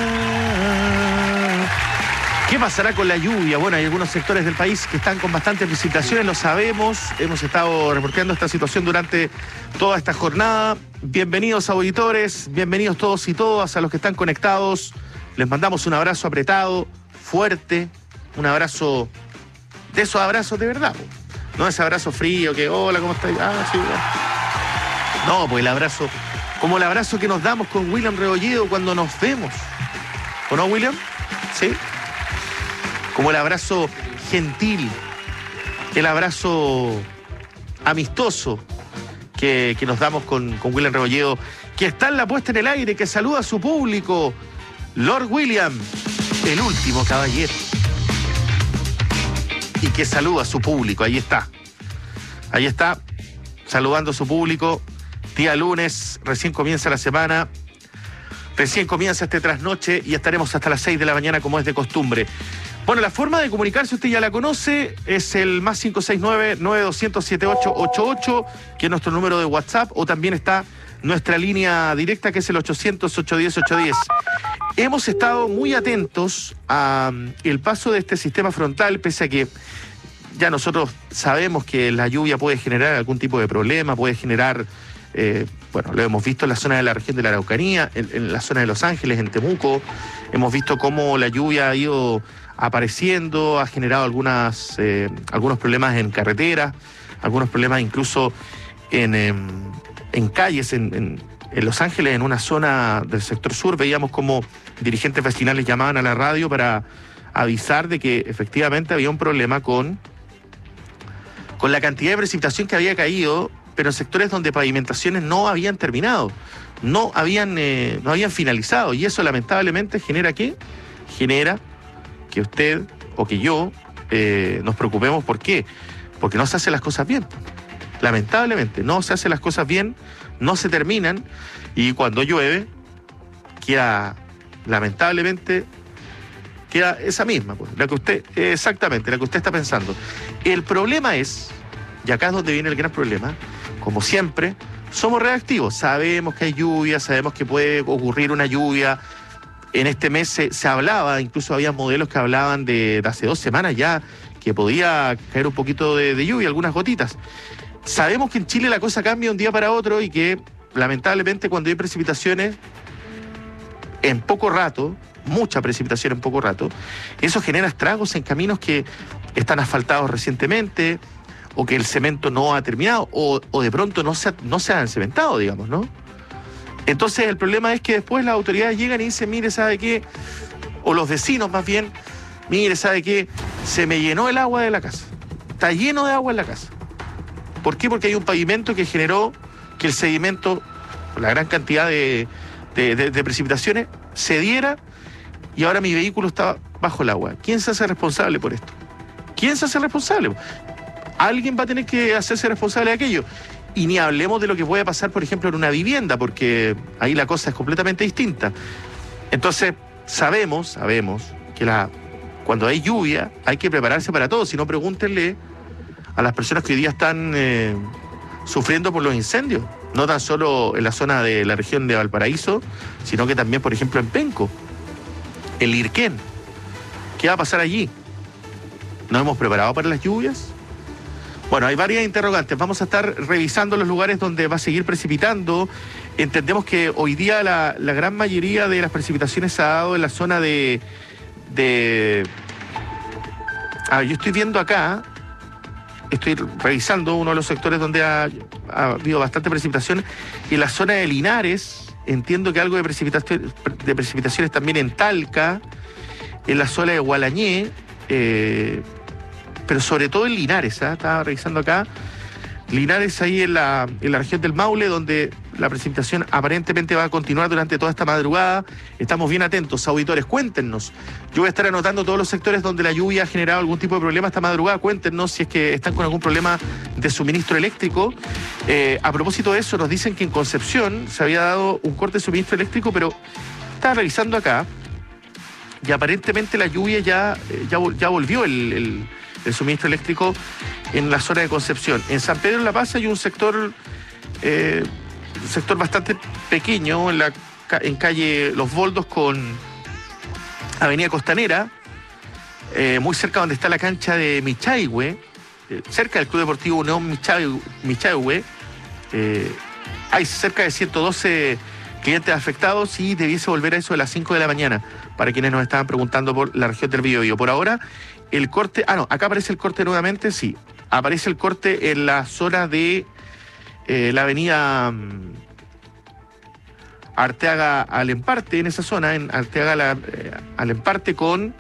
¿Qué pasará con la lluvia? Bueno, hay algunos sectores del país que están con bastantes precipitaciones, lo sabemos. Hemos estado reporteando esta situación durante toda esta jornada. Bienvenidos auditores, bienvenidos todos y todas a los que están conectados. Les mandamos un abrazo apretado, fuerte. Un abrazo, de esos abrazos de verdad, no ese abrazo frío que, hola, ¿cómo estás? Ah, sí, bueno. No, pues el abrazo, como el abrazo que nos damos con William Rebolledo cuando nos vemos. ¿O no, William? Sí. Como el abrazo gentil, el abrazo amistoso que nos damos con William Rebolledo, que está en la puesta en el aire, que saluda a su público. Lord William, el último caballero. y que saluda a su público. Ahí está, saludando a su público. Día lunes, recién comienza la semana, recién comienza este trasnoche y estaremos hasta las 6 de la mañana como es de costumbre. Bueno, la forma de comunicarse, usted ya la conoce, es el más 569-9200-7888, que es nuestro número de WhatsApp, o también está nuestra línea directa, que es el 800-810-810. Hemos estado muy atentos al paso de este sistema frontal, pese a que ya nosotros sabemos que la lluvia puede generar algún tipo de problema, puede generar, bueno, lo hemos visto en la zona de la región de la Araucanía, en la zona de Los Ángeles, en Temuco. Hemos visto cómo la lluvia ha ido apareciendo, ha generado algunos problemas en carreteras, algunos problemas incluso en calles, en Los Ángeles, en una zona del sector sur. Veíamos como dirigentes vecinales llamaban a la radio para avisar de que efectivamente había un problema con la cantidad de precipitación que había caído, pero en sectores donde pavimentaciones no habían terminado, no habían finalizado, y eso lamentablemente genera ¿qué? Genera que usted o que yo nos preocupemos. ¿Por qué? Porque no se hacen las cosas bien. Lamentablemente, no se hacen las cosas bien, no se terminan, y cuando llueve, lamentablemente, queda esa misma, pues, la que usted está pensando. El problema es, y acá es donde viene el gran problema, como siempre, somos reactivos. Sabemos que hay lluvia, sabemos que puede ocurrir una lluvia. En este mes se hablaba, incluso había modelos que hablaban de hace 2 semanas ya, que podía caer un poquito de lluvia, algunas gotitas. Sabemos que en Chile la cosa cambia de un día para otro y que lamentablemente cuando hay precipitaciones en poco rato, mucha precipitación en poco rato, eso genera estragos en caminos que están asfaltados recientemente, o que el cemento no ha terminado, o de pronto no se ha encementado, digamos, ¿no? Entonces el problema es que después las autoridades llegan y dicen, mire, ¿sabe qué? O los vecinos más bien, mire, ¿sabe qué? Se me llenó el agua de la casa. Está lleno de agua en la casa. ¿Por qué? Porque hay un pavimento que generó que el sedimento, la gran cantidad de precipitaciones, cediera y ahora mi vehículo está bajo el agua. ¿Quién se hace responsable por esto? ¿Quién se hace responsable? Alguien va a tener que hacerse responsable de aquello. Y ni hablemos de lo que puede pasar, por ejemplo, en una vivienda, porque ahí la cosa es completamente distinta. Entonces, sabemos que cuando hay lluvia hay que prepararse para todo. Si no, pregúntenle a las personas que hoy día están sufriendo por los incendios. No tan solo en la zona de la región de Valparaíso, sino que también, por ejemplo, en Penco, en Lirquén. ¿Qué va a pasar allí? ¿Nos hemos preparado para las lluvias? Bueno, hay varias interrogantes. Vamos a estar revisando los lugares donde va a seguir precipitando. Entendemos que hoy día la gran mayoría de las precipitaciones se ha dado en la zona yo estoy viendo acá, estoy revisando uno de los sectores donde ha habido bastante precipitación, y en la zona de Linares, entiendo que algo de precipitaciones también en Talca, en la zona de Gualañé, pero sobre todo en Linares, estaba revisando acá, Linares ahí en la región del Maule, donde la precipitación aparentemente va a continuar durante toda esta madrugada. Estamos bien atentos, auditores, cuéntenos. Yo voy a estar anotando todos los sectores donde la lluvia ha generado algún tipo de problema esta madrugada. Cuéntenos si es que están con algún problema de suministro eléctrico. A propósito de eso, nos dicen que en Concepción se había dado un corte de suministro eléctrico, pero estaba revisando acá y aparentemente la lluvia ya volvió el suministro eléctrico en la zona de Concepción. En San Pedro de la Paz hay un sector bastante pequeño en calle Los Boldos con Avenida Costanera, muy cerca donde está la cancha de Michaihue, cerca del Club Deportivo Unión Michaihue. Hay cerca de 112 clientes afectados y debiese volver a eso de las 5 de la mañana, para quienes nos estaban preguntando por la región del Biobío. Por ahora, el corte... acá aparece el corte nuevamente, sí. Aparece el corte en la zona de la avenida Arteaga al Emparte, en esa zona, en Arteaga al Emparte, con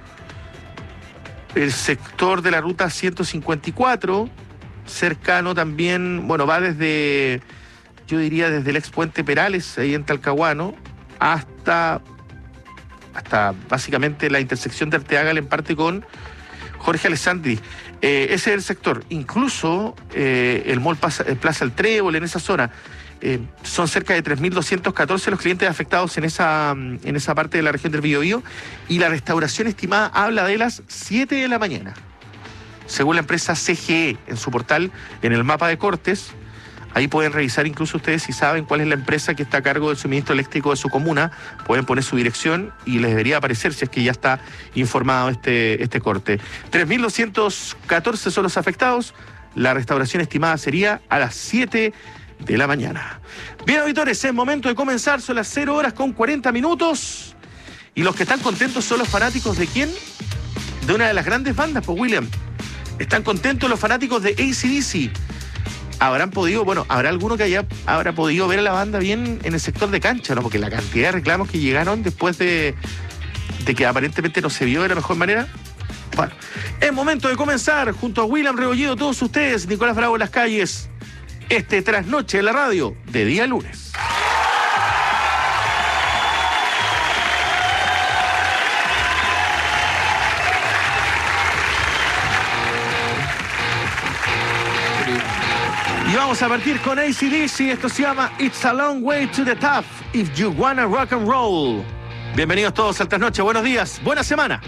el sector de la ruta 154, cercano también, bueno, va desde, yo diría desde el ex Puente Perales, ahí en Talcahuano, hasta básicamente la intersección de Arteaga al Emparte con Jorge Alessandri, ese es el sector. Incluso el mall Plaza El Trébol, en esa zona, son cerca de 3.214 los clientes afectados en esa parte de la región del Biobío, y la restauración estimada habla de las 7 de la mañana. Según la empresa CGE, en su portal, en el mapa de cortes, ahí pueden revisar incluso ustedes si saben cuál es la empresa que está a cargo del suministro eléctrico de su comuna, pueden poner su dirección y les debería aparecer si es que ya está informado este corte. 3.214 son los afectados, la restauración estimada sería a las 7 de la mañana. Bien, auditores, es momento de comenzar, son las 0 horas con 40 minutos, y los que están contentos son los fanáticos ¿de quién? De una de las grandes bandas, pues William. Están contentos los fanáticos de AC/DC. Habrá alguno que habrá podido ver a la banda bien en el sector de cancha, ¿no? Porque la cantidad de reclamos que llegaron después de que aparentemente no se vio de la mejor manera. Bueno, es momento de comenzar junto a William Rebolledo, todos ustedes, Nicolás Bravo en las calles, Trasnoche en la radio de día lunes. Y vamos a partir con AC/DC. Esto se llama It's a Long Way to the Top If You Wanna Rock and Roll. Bienvenidos todos al Trasnoche. Buenos días, buena semana.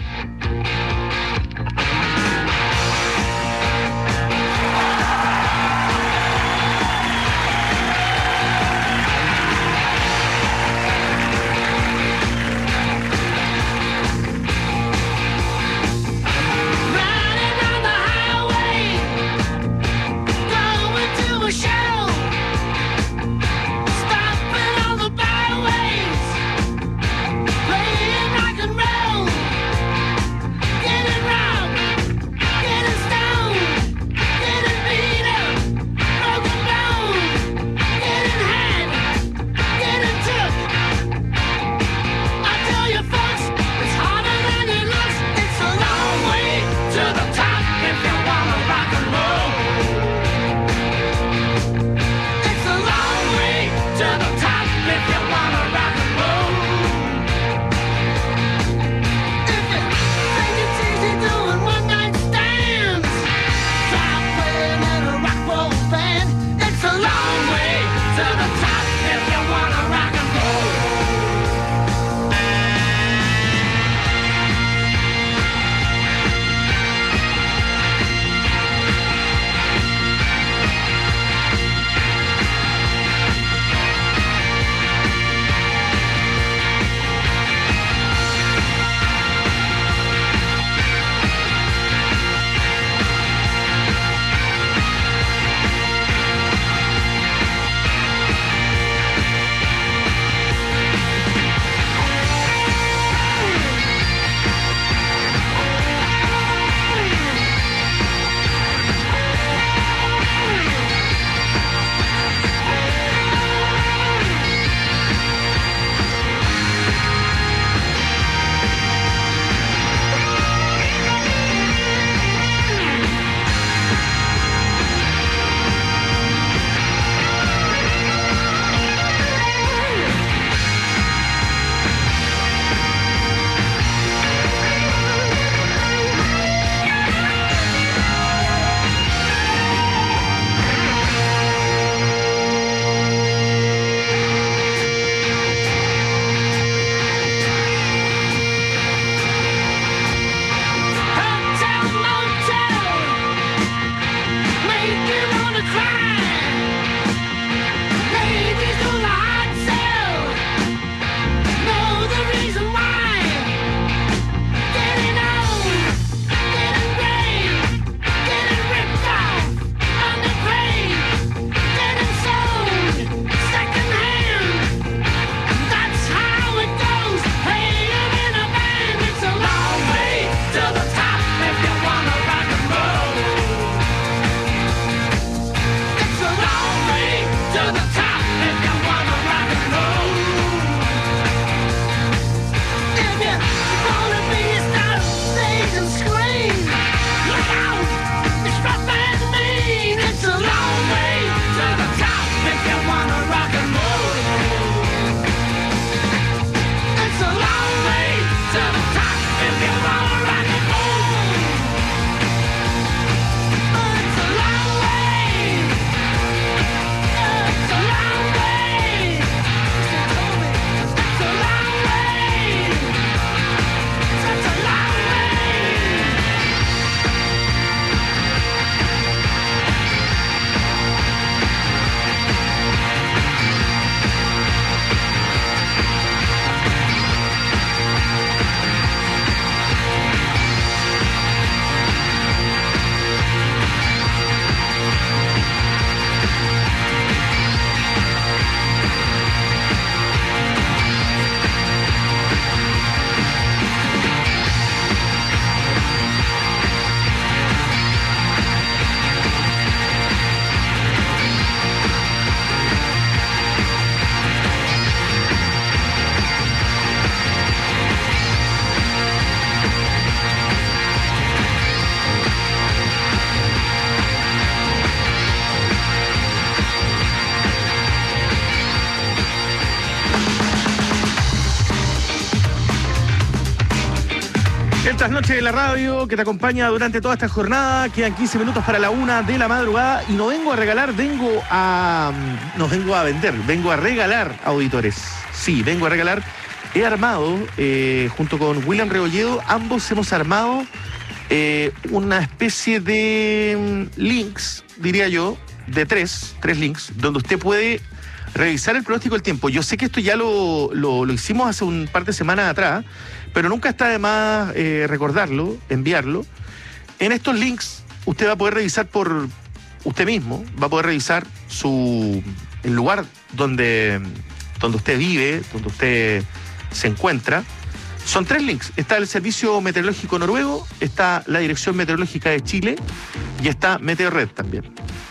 Estas noches de la radio que te acompaña durante toda esta jornada. Quedan 15 minutos para la 1 de la madrugada y no vengo a regalar, vengo a vender, vengo a regalar, auditores. Sí, vengo a regalar. He armado, junto con William Rebolledo, ambos hemos armado una especie de links, diría yo, de tres links, donde usted puede revisar el pronóstico del tiempo. Yo sé que esto ya lo hicimos hace un par de semanas atrás, pero nunca está de más recordarlo, enviarlo. En estos links usted va a poder revisar por usted mismo, va a poder revisar el lugar donde usted vive, donde usted se encuentra. Son 3 links. Está el Servicio Meteorológico Noruego, está la Dirección Meteorológica de Chile y está Meteorred también.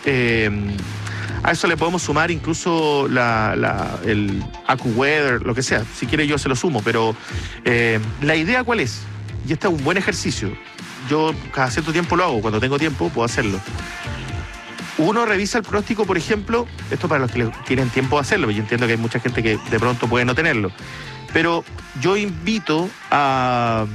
A eso le podemos sumar incluso el AccuWeather, lo que sea. Si quiere yo se lo sumo, pero la idea ¿cuál es? Y este es un buen ejercicio. Yo cada cierto tiempo lo hago, cuando tengo tiempo puedo hacerlo. Uno revisa el pronóstico, por ejemplo, esto para los que tienen tiempo de hacerlo, yo entiendo que hay mucha gente que de pronto puede no tenerlo, pero yo invito a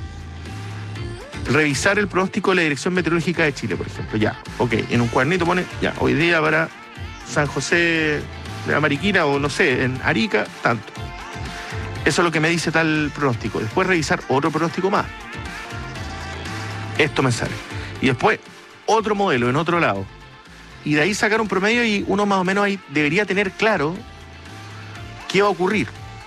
revisar el pronóstico de la Dirección Meteorológica de Chile, por ejemplo. Ya, ok, en un cuadernito pone, ya, hoy día para San José de la Mariquina o no sé, en Arica, tanto. Eso es lo que me dice tal pronóstico. Después revisar otro pronóstico más. Esto me sale. Y después otro modelo en otro lado. Y de ahí sacar un promedio y uno más o menos ahí debería tener claro qué va a ocurrir.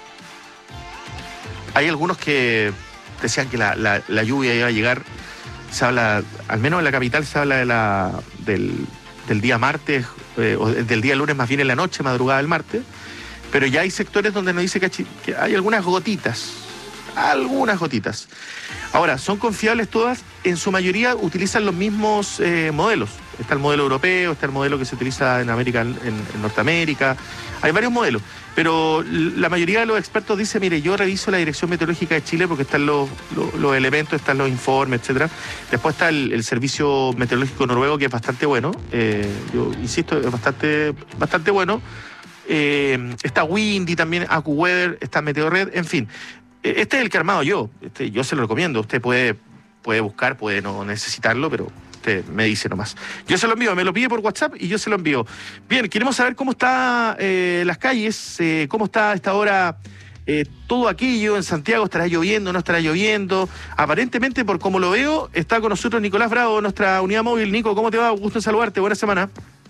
Hay algunos que decían que la lluvia iba a llegar, se habla, al menos en la capital se habla del día martes, o del día lunes más bien en la noche, madrugada del martes, pero ya hay sectores donde nos dice que hay algunas gotitas. Ahora, ¿son confiables todas? En su mayoría utilizan los mismos modelos. Está el modelo europeo, está el modelo que se utiliza en América, en Norteamérica. Hay varios modelos, pero la mayoría de los expertos dicen, mire, yo reviso la Dirección Meteorológica de Chile porque están los elementos, están los informes, etcétera. Después está el Servicio Meteorológico Noruego, que es bastante bueno. Yo insisto, es bastante bueno. Está Windy también, AccuWeather, está Meteorred, en fin. Este es el que he armado yo. Yo se lo recomiendo. Usted puede buscar, puede no necesitarlo, pero usted me dice nomás. Yo se lo envío, me lo pide por WhatsApp y yo se lo envío. Bien, queremos saber cómo está las calles, cómo está a esta hora todo aquello en Santiago. ¿Estará lloviendo, no estará lloviendo? Aparentemente, por como lo veo, está con nosotros Nicolás Bravo, nuestra unidad móvil. Nico, ¿cómo te va? Gusto en saludarte. Buena semana.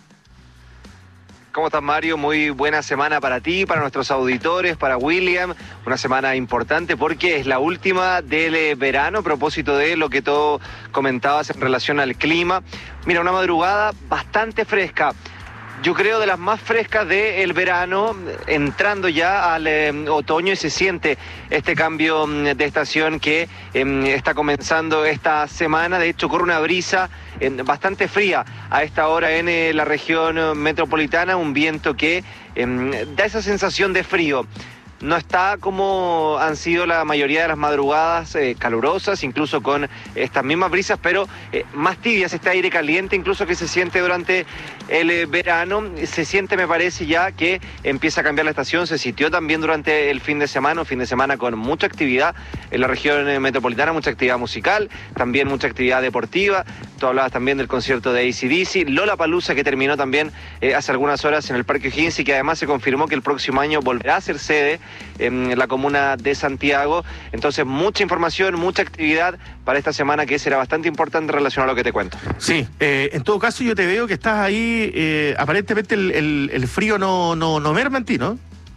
¿Cómo estás, Mario? Muy buena semana para ti, para nuestros auditores, para William. Una semana importante porque es la última del verano, a propósito de lo que tú comentabas en relación al clima. Mira, una madrugada bastante fresca. Yo creo de las más frescas del verano, entrando ya al otoño, y se siente este cambio de estación que está comenzando esta semana. De hecho, corre una brisa bastante fría a esta hora en la región metropolitana, un viento que da esa sensación de frío. No está como han sido la mayoría de las madrugadas calurosas, incluso con estas mismas brisas, pero más tibias, este aire caliente incluso que se siente durante el verano. Se siente, me parece, ya que empieza a cambiar la estación. Se sintió también durante el fin de semana, un fin de semana con mucha actividad en la región metropolitana, mucha actividad musical, también mucha actividad deportiva. Tú hablabas también del concierto de AC/DC, Lollapalooza, que terminó también hace algunas horas en el Parque O'Higgins, y que además se confirmó que el próximo año volverá a ser sede en la comuna de Santiago. Entonces, mucha información, mucha actividad para esta semana, que será bastante importante en relación a lo que te cuento. Sí, en todo caso yo te veo que estás ahí, aparentemente el frío no merma en ti, ¿no?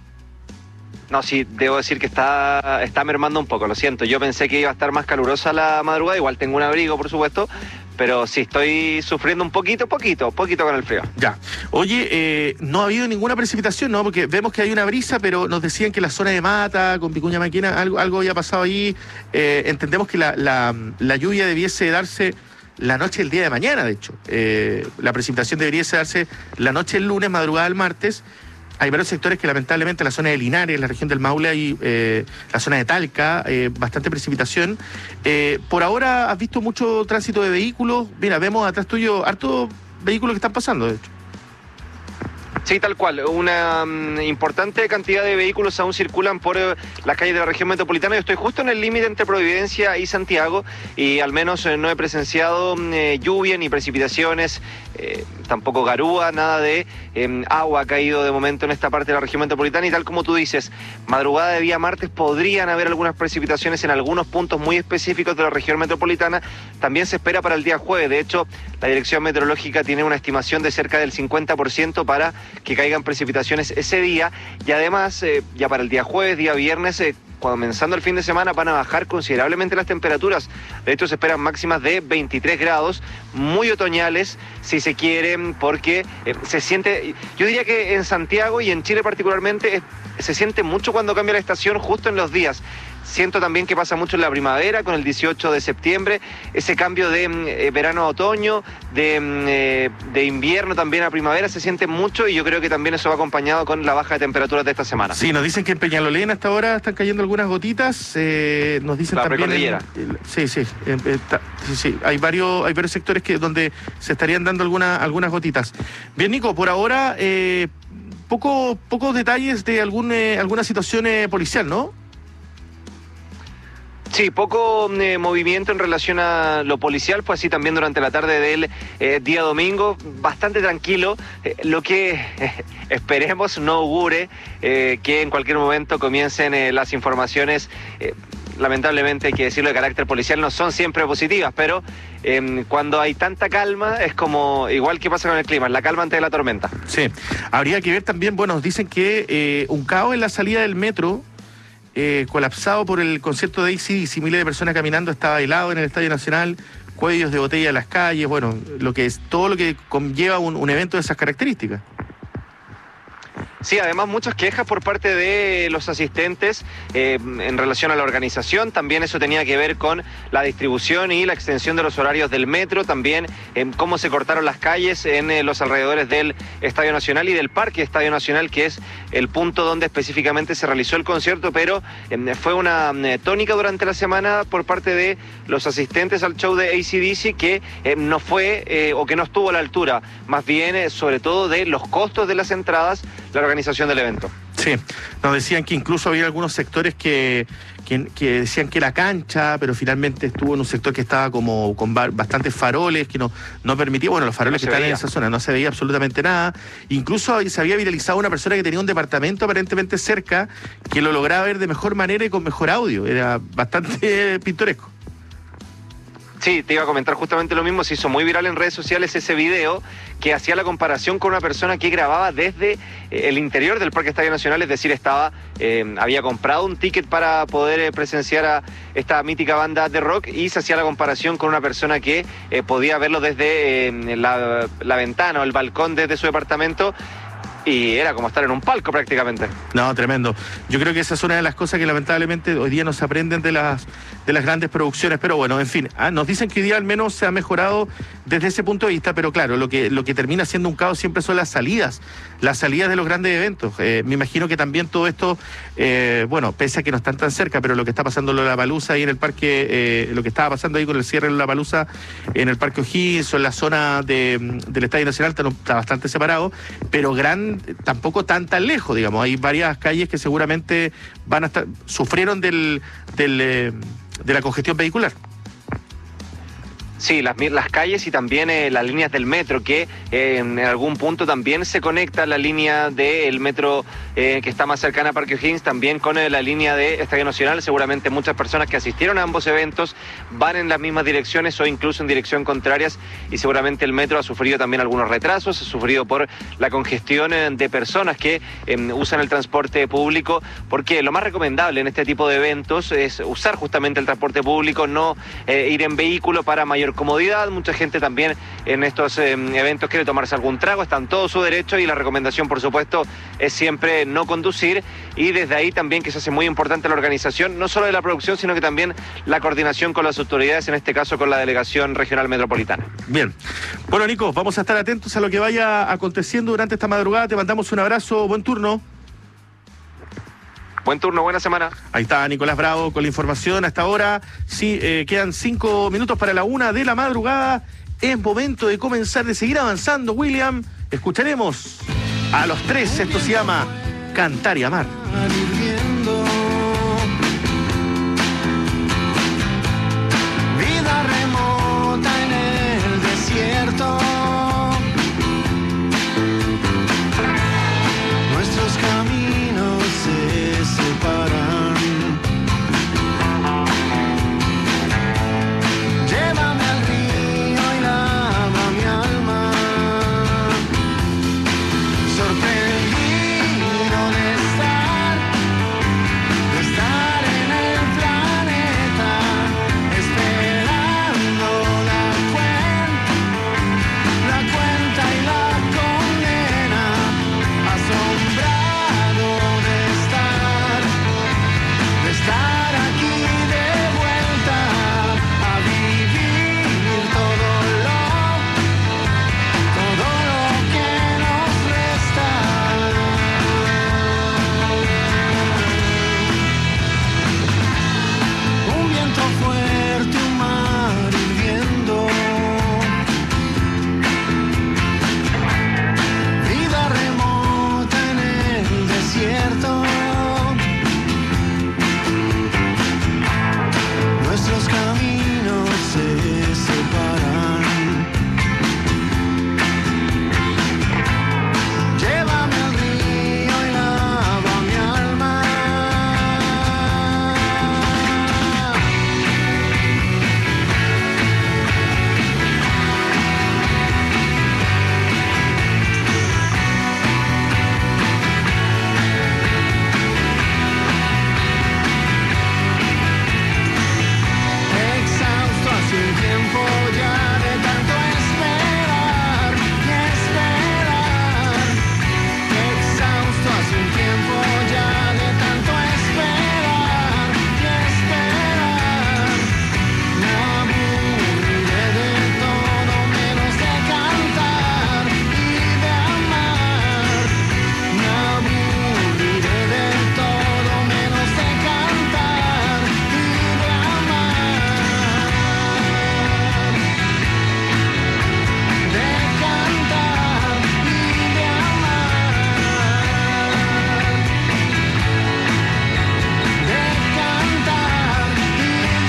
No, sí, debo decir que está mermando un poco, lo siento. Yo pensé que iba a estar más calurosa la madrugada, igual tengo un abrigo, por supuesto, pero sí, estoy sufriendo un poquito con el frío. Ya. Oye, no ha habido ninguna precipitación, ¿no? Porque vemos que hay una brisa, pero nos decían que la zona de Mata, con Vicuña Maquena, algo había pasado ahí. Entendemos que la lluvia debiese darse la noche del día de mañana, de hecho. La precipitación debería darse la noche del lunes, madrugada del martes. Hay varios sectores que lamentablemente, la zona de Linares, la región del Maule, hay la zona de Talca, bastante precipitación. Por ahora has visto mucho tránsito de vehículos. Mira, vemos atrás tuyo harto vehículos que están pasando, de hecho. Sí, tal cual. Una importante cantidad de vehículos aún circulan por las calles de la región metropolitana. Yo estoy justo en el límite entre Providencia y Santiago y al menos no he presenciado lluvia ni precipitaciones, tampoco garúa, nada de agua ha caído de momento en esta parte de la región metropolitana y tal como tú dices, madrugada de día martes podrían haber algunas precipitaciones en algunos puntos muy específicos de la región metropolitana. También se espera para el día jueves. De hecho, la Dirección Meteorológica tiene una estimación de cerca del 50% para que caigan precipitaciones ese día y además ya para el día jueves, día viernes, comenzando el fin de semana van a bajar considerablemente las temperaturas. De hecho se esperan máximas de 23 grados, muy otoñales si se quieren, porque se siente, yo diría que en Santiago y en Chile particularmente se siente mucho cuando cambia la estación justo en los días. Siento también que pasa mucho en la primavera, con el 18 de septiembre, ese cambio de verano a otoño, de invierno también a primavera, se siente mucho y yo creo que también eso va acompañado con la baja de temperaturas de esta semana. Sí, nos dicen que en Peñalolén hasta ahora están cayendo algunas gotitas, nos dicen la también... precordillera. Sí, hay varios sectores donde se estarían dando algunas gotitas. Bien, Nico, por ahora, pocos detalles de alguna situación policial, ¿no? Sí, poco movimiento en relación a lo policial, fue así también durante la tarde del día domingo, bastante tranquilo, lo que esperemos no augure que en cualquier momento comiencen las informaciones, lamentablemente hay que decirlo, de carácter policial, no son siempre positivas, pero cuando hay tanta calma es como igual que pasa con el clima, la calma antes de la tormenta. Sí, habría que ver también, bueno, dicen que un caos en la salida del metro, colapsado por el concierto de AC/DC, miles de personas caminando, estaba helado en el Estadio Nacional, cuellos de botella en las calles, bueno, todo lo que conlleva un evento de esas características. Sí, además muchas quejas por parte de los asistentes en relación a la organización, también eso tenía que ver con la distribución y la extensión de los horarios del metro, también cómo se cortaron las calles en los alrededores del Estadio Nacional y del Parque Estadio Nacional, que es el punto donde específicamente se realizó el concierto, pero fue una tónica durante la semana por parte de los asistentes al show de AC/DC que no fue o que no estuvo a la altura, más bien sobre todo de los costos de las entradas, la organización del evento. Sí, nos decían que incluso había algunos sectores que decían que era cancha, pero finalmente estuvo en un sector que estaba como con bastantes faroles, que no permitía, bueno, los faroles que están en esa zona, no se veía absolutamente nada. Incluso se había viralizado una persona que tenía un departamento aparentemente cerca, que lo lograba ver de mejor manera y con mejor audio, era bastante pintoresco. Sí, te iba a comentar justamente lo mismo, se hizo muy viral en redes sociales ese video que hacía la comparación con una persona que grababa desde el interior del Parque Estadio Nacional, es decir, había comprado un ticket para poder presenciar a esta mítica banda de rock y se hacía la comparación con una persona que podía verlo desde la ventana o el balcón desde su departamento. Y era como estar en un palco prácticamente. No, tremendo. Yo creo que esa es una de las cosas que lamentablemente hoy día no se aprenden de las grandes producciones, pero bueno, en fin, nos dicen que hoy día al menos se ha mejorado desde ese punto de vista, pero claro, lo que termina siendo un caos siempre son las salidas de los grandes eventos. Me imagino que también todo esto, bueno, pese a que no están tan cerca, pero lo que está pasando en Lollapalooza ahí en el parque, lo que estaba pasando ahí con el cierre de Lollapalooza en el Parque O'Higgins o en la zona del Estadio Nacional está bastante separado, pero tampoco tan lejos, digamos. Hay varias calles que seguramente sufrieron de la congestión vehicular. Sí, las calles y también las líneas del metro, que en algún punto también se conecta la línea del metro que está más cercana a Parque O'Higgins, también con la línea de Estadio Nacional. Seguramente muchas personas que asistieron a ambos eventos van en las mismas direcciones o incluso en dirección contrarias y seguramente el metro ha sufrido también algunos retrasos, ha sufrido por la congestión de personas que usan el transporte público, porque lo más recomendable en este tipo de eventos es usar justamente el transporte público, no ir en vehículo para mayor comodidad. Mucha gente también en estos eventos quiere tomarse algún trago, está en todo su derecho y la recomendación, por supuesto, es siempre no conducir, y desde ahí también que se hace muy importante la organización, no solo de la producción, sino que también la coordinación con las autoridades, en este caso con la Delegación Regional Metropolitana. Bien. Bueno, Nico, vamos a estar atentos a lo que vaya aconteciendo durante esta madrugada. Te mandamos un abrazo, buen turno. Buen turno, buena semana. Ahí está Nicolás Bravo con la información hasta ahora. Sí, quedan 5 minutos para la 1 de la madrugada. Es momento de comenzar, de seguir avanzando, William. Escucharemos A los 3, esto se llama Cantar y Amar. Vida remota en el desierto. Nuestros caminos se separan. Llévame al río y lava mi alma. Sorprendido de estar en el planeta, esperando la cuenta y la condena, asombrado de estar aquí de vuelta, a vivir todo lo que nos resta. Un viento fuerte, un mar hirviendo. Vida remota en el desierto. Nuestros caminos se separan. Llévame al río y lava mi alma. Exhausto hace un tiempo ya de tanto esperar y esperar. Exhausto hace un tiempo ya de tanto esperar y esperar. Me aburriré de todo menos de cantar y de amar. Me aburriré de todo menos de cantar y de amar. De cantar y de amar. De cantar y de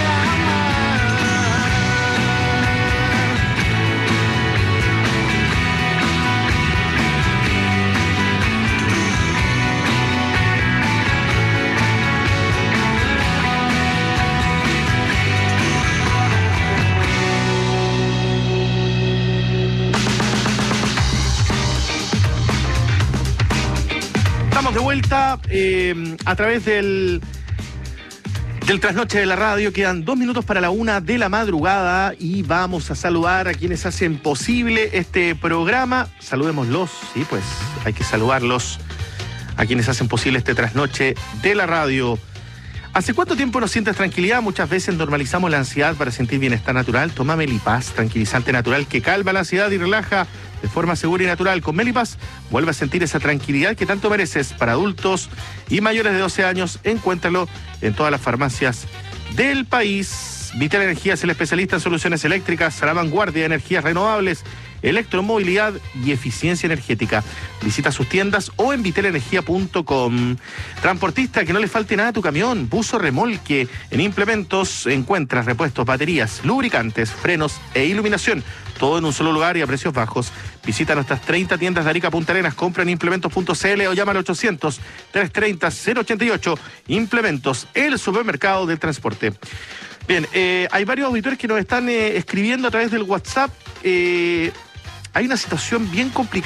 Estamos de vuelta a través del trasnoche de la radio. Quedan 2 minutos para la 1 de la madrugada y vamos a saludar a quienes hacen posible este programa. Saludémoslos, sí, pues hay que saludarlos, a quienes hacen posible este trasnoche de la radio. ¿Hace cuánto tiempo no sientes tranquilidad? Muchas veces normalizamos la ansiedad para sentir bienestar natural. Toma Melipaz, tranquilizante natural que calma la ansiedad y relaja de forma segura y natural. Con Melipaz vuelve a sentir esa tranquilidad que tanto mereces. Para adultos y mayores de 12 años, encuéntralo en todas las farmacias del país. Vital Energía es el especialista en soluciones eléctricas a la vanguardia de energías renovables, electromovilidad y eficiencia energética. Visita sus tiendas o en vitalenergia.com. Transportista, que no le falte nada a tu camión. Buzo remolque. En Implementos encuentras repuestos, baterías, lubricantes, frenos e iluminación. Todo en un solo lugar y a precios bajos. Visita nuestras 30 tiendas de Arica, Punta Arenas, compra en implementos.cl o llama al 800-330-088. Implementos, el supermercado del transporte. Bien, hay varios auditores que nos están escribiendo a través del WhatsApp. Hay una situación bien complicada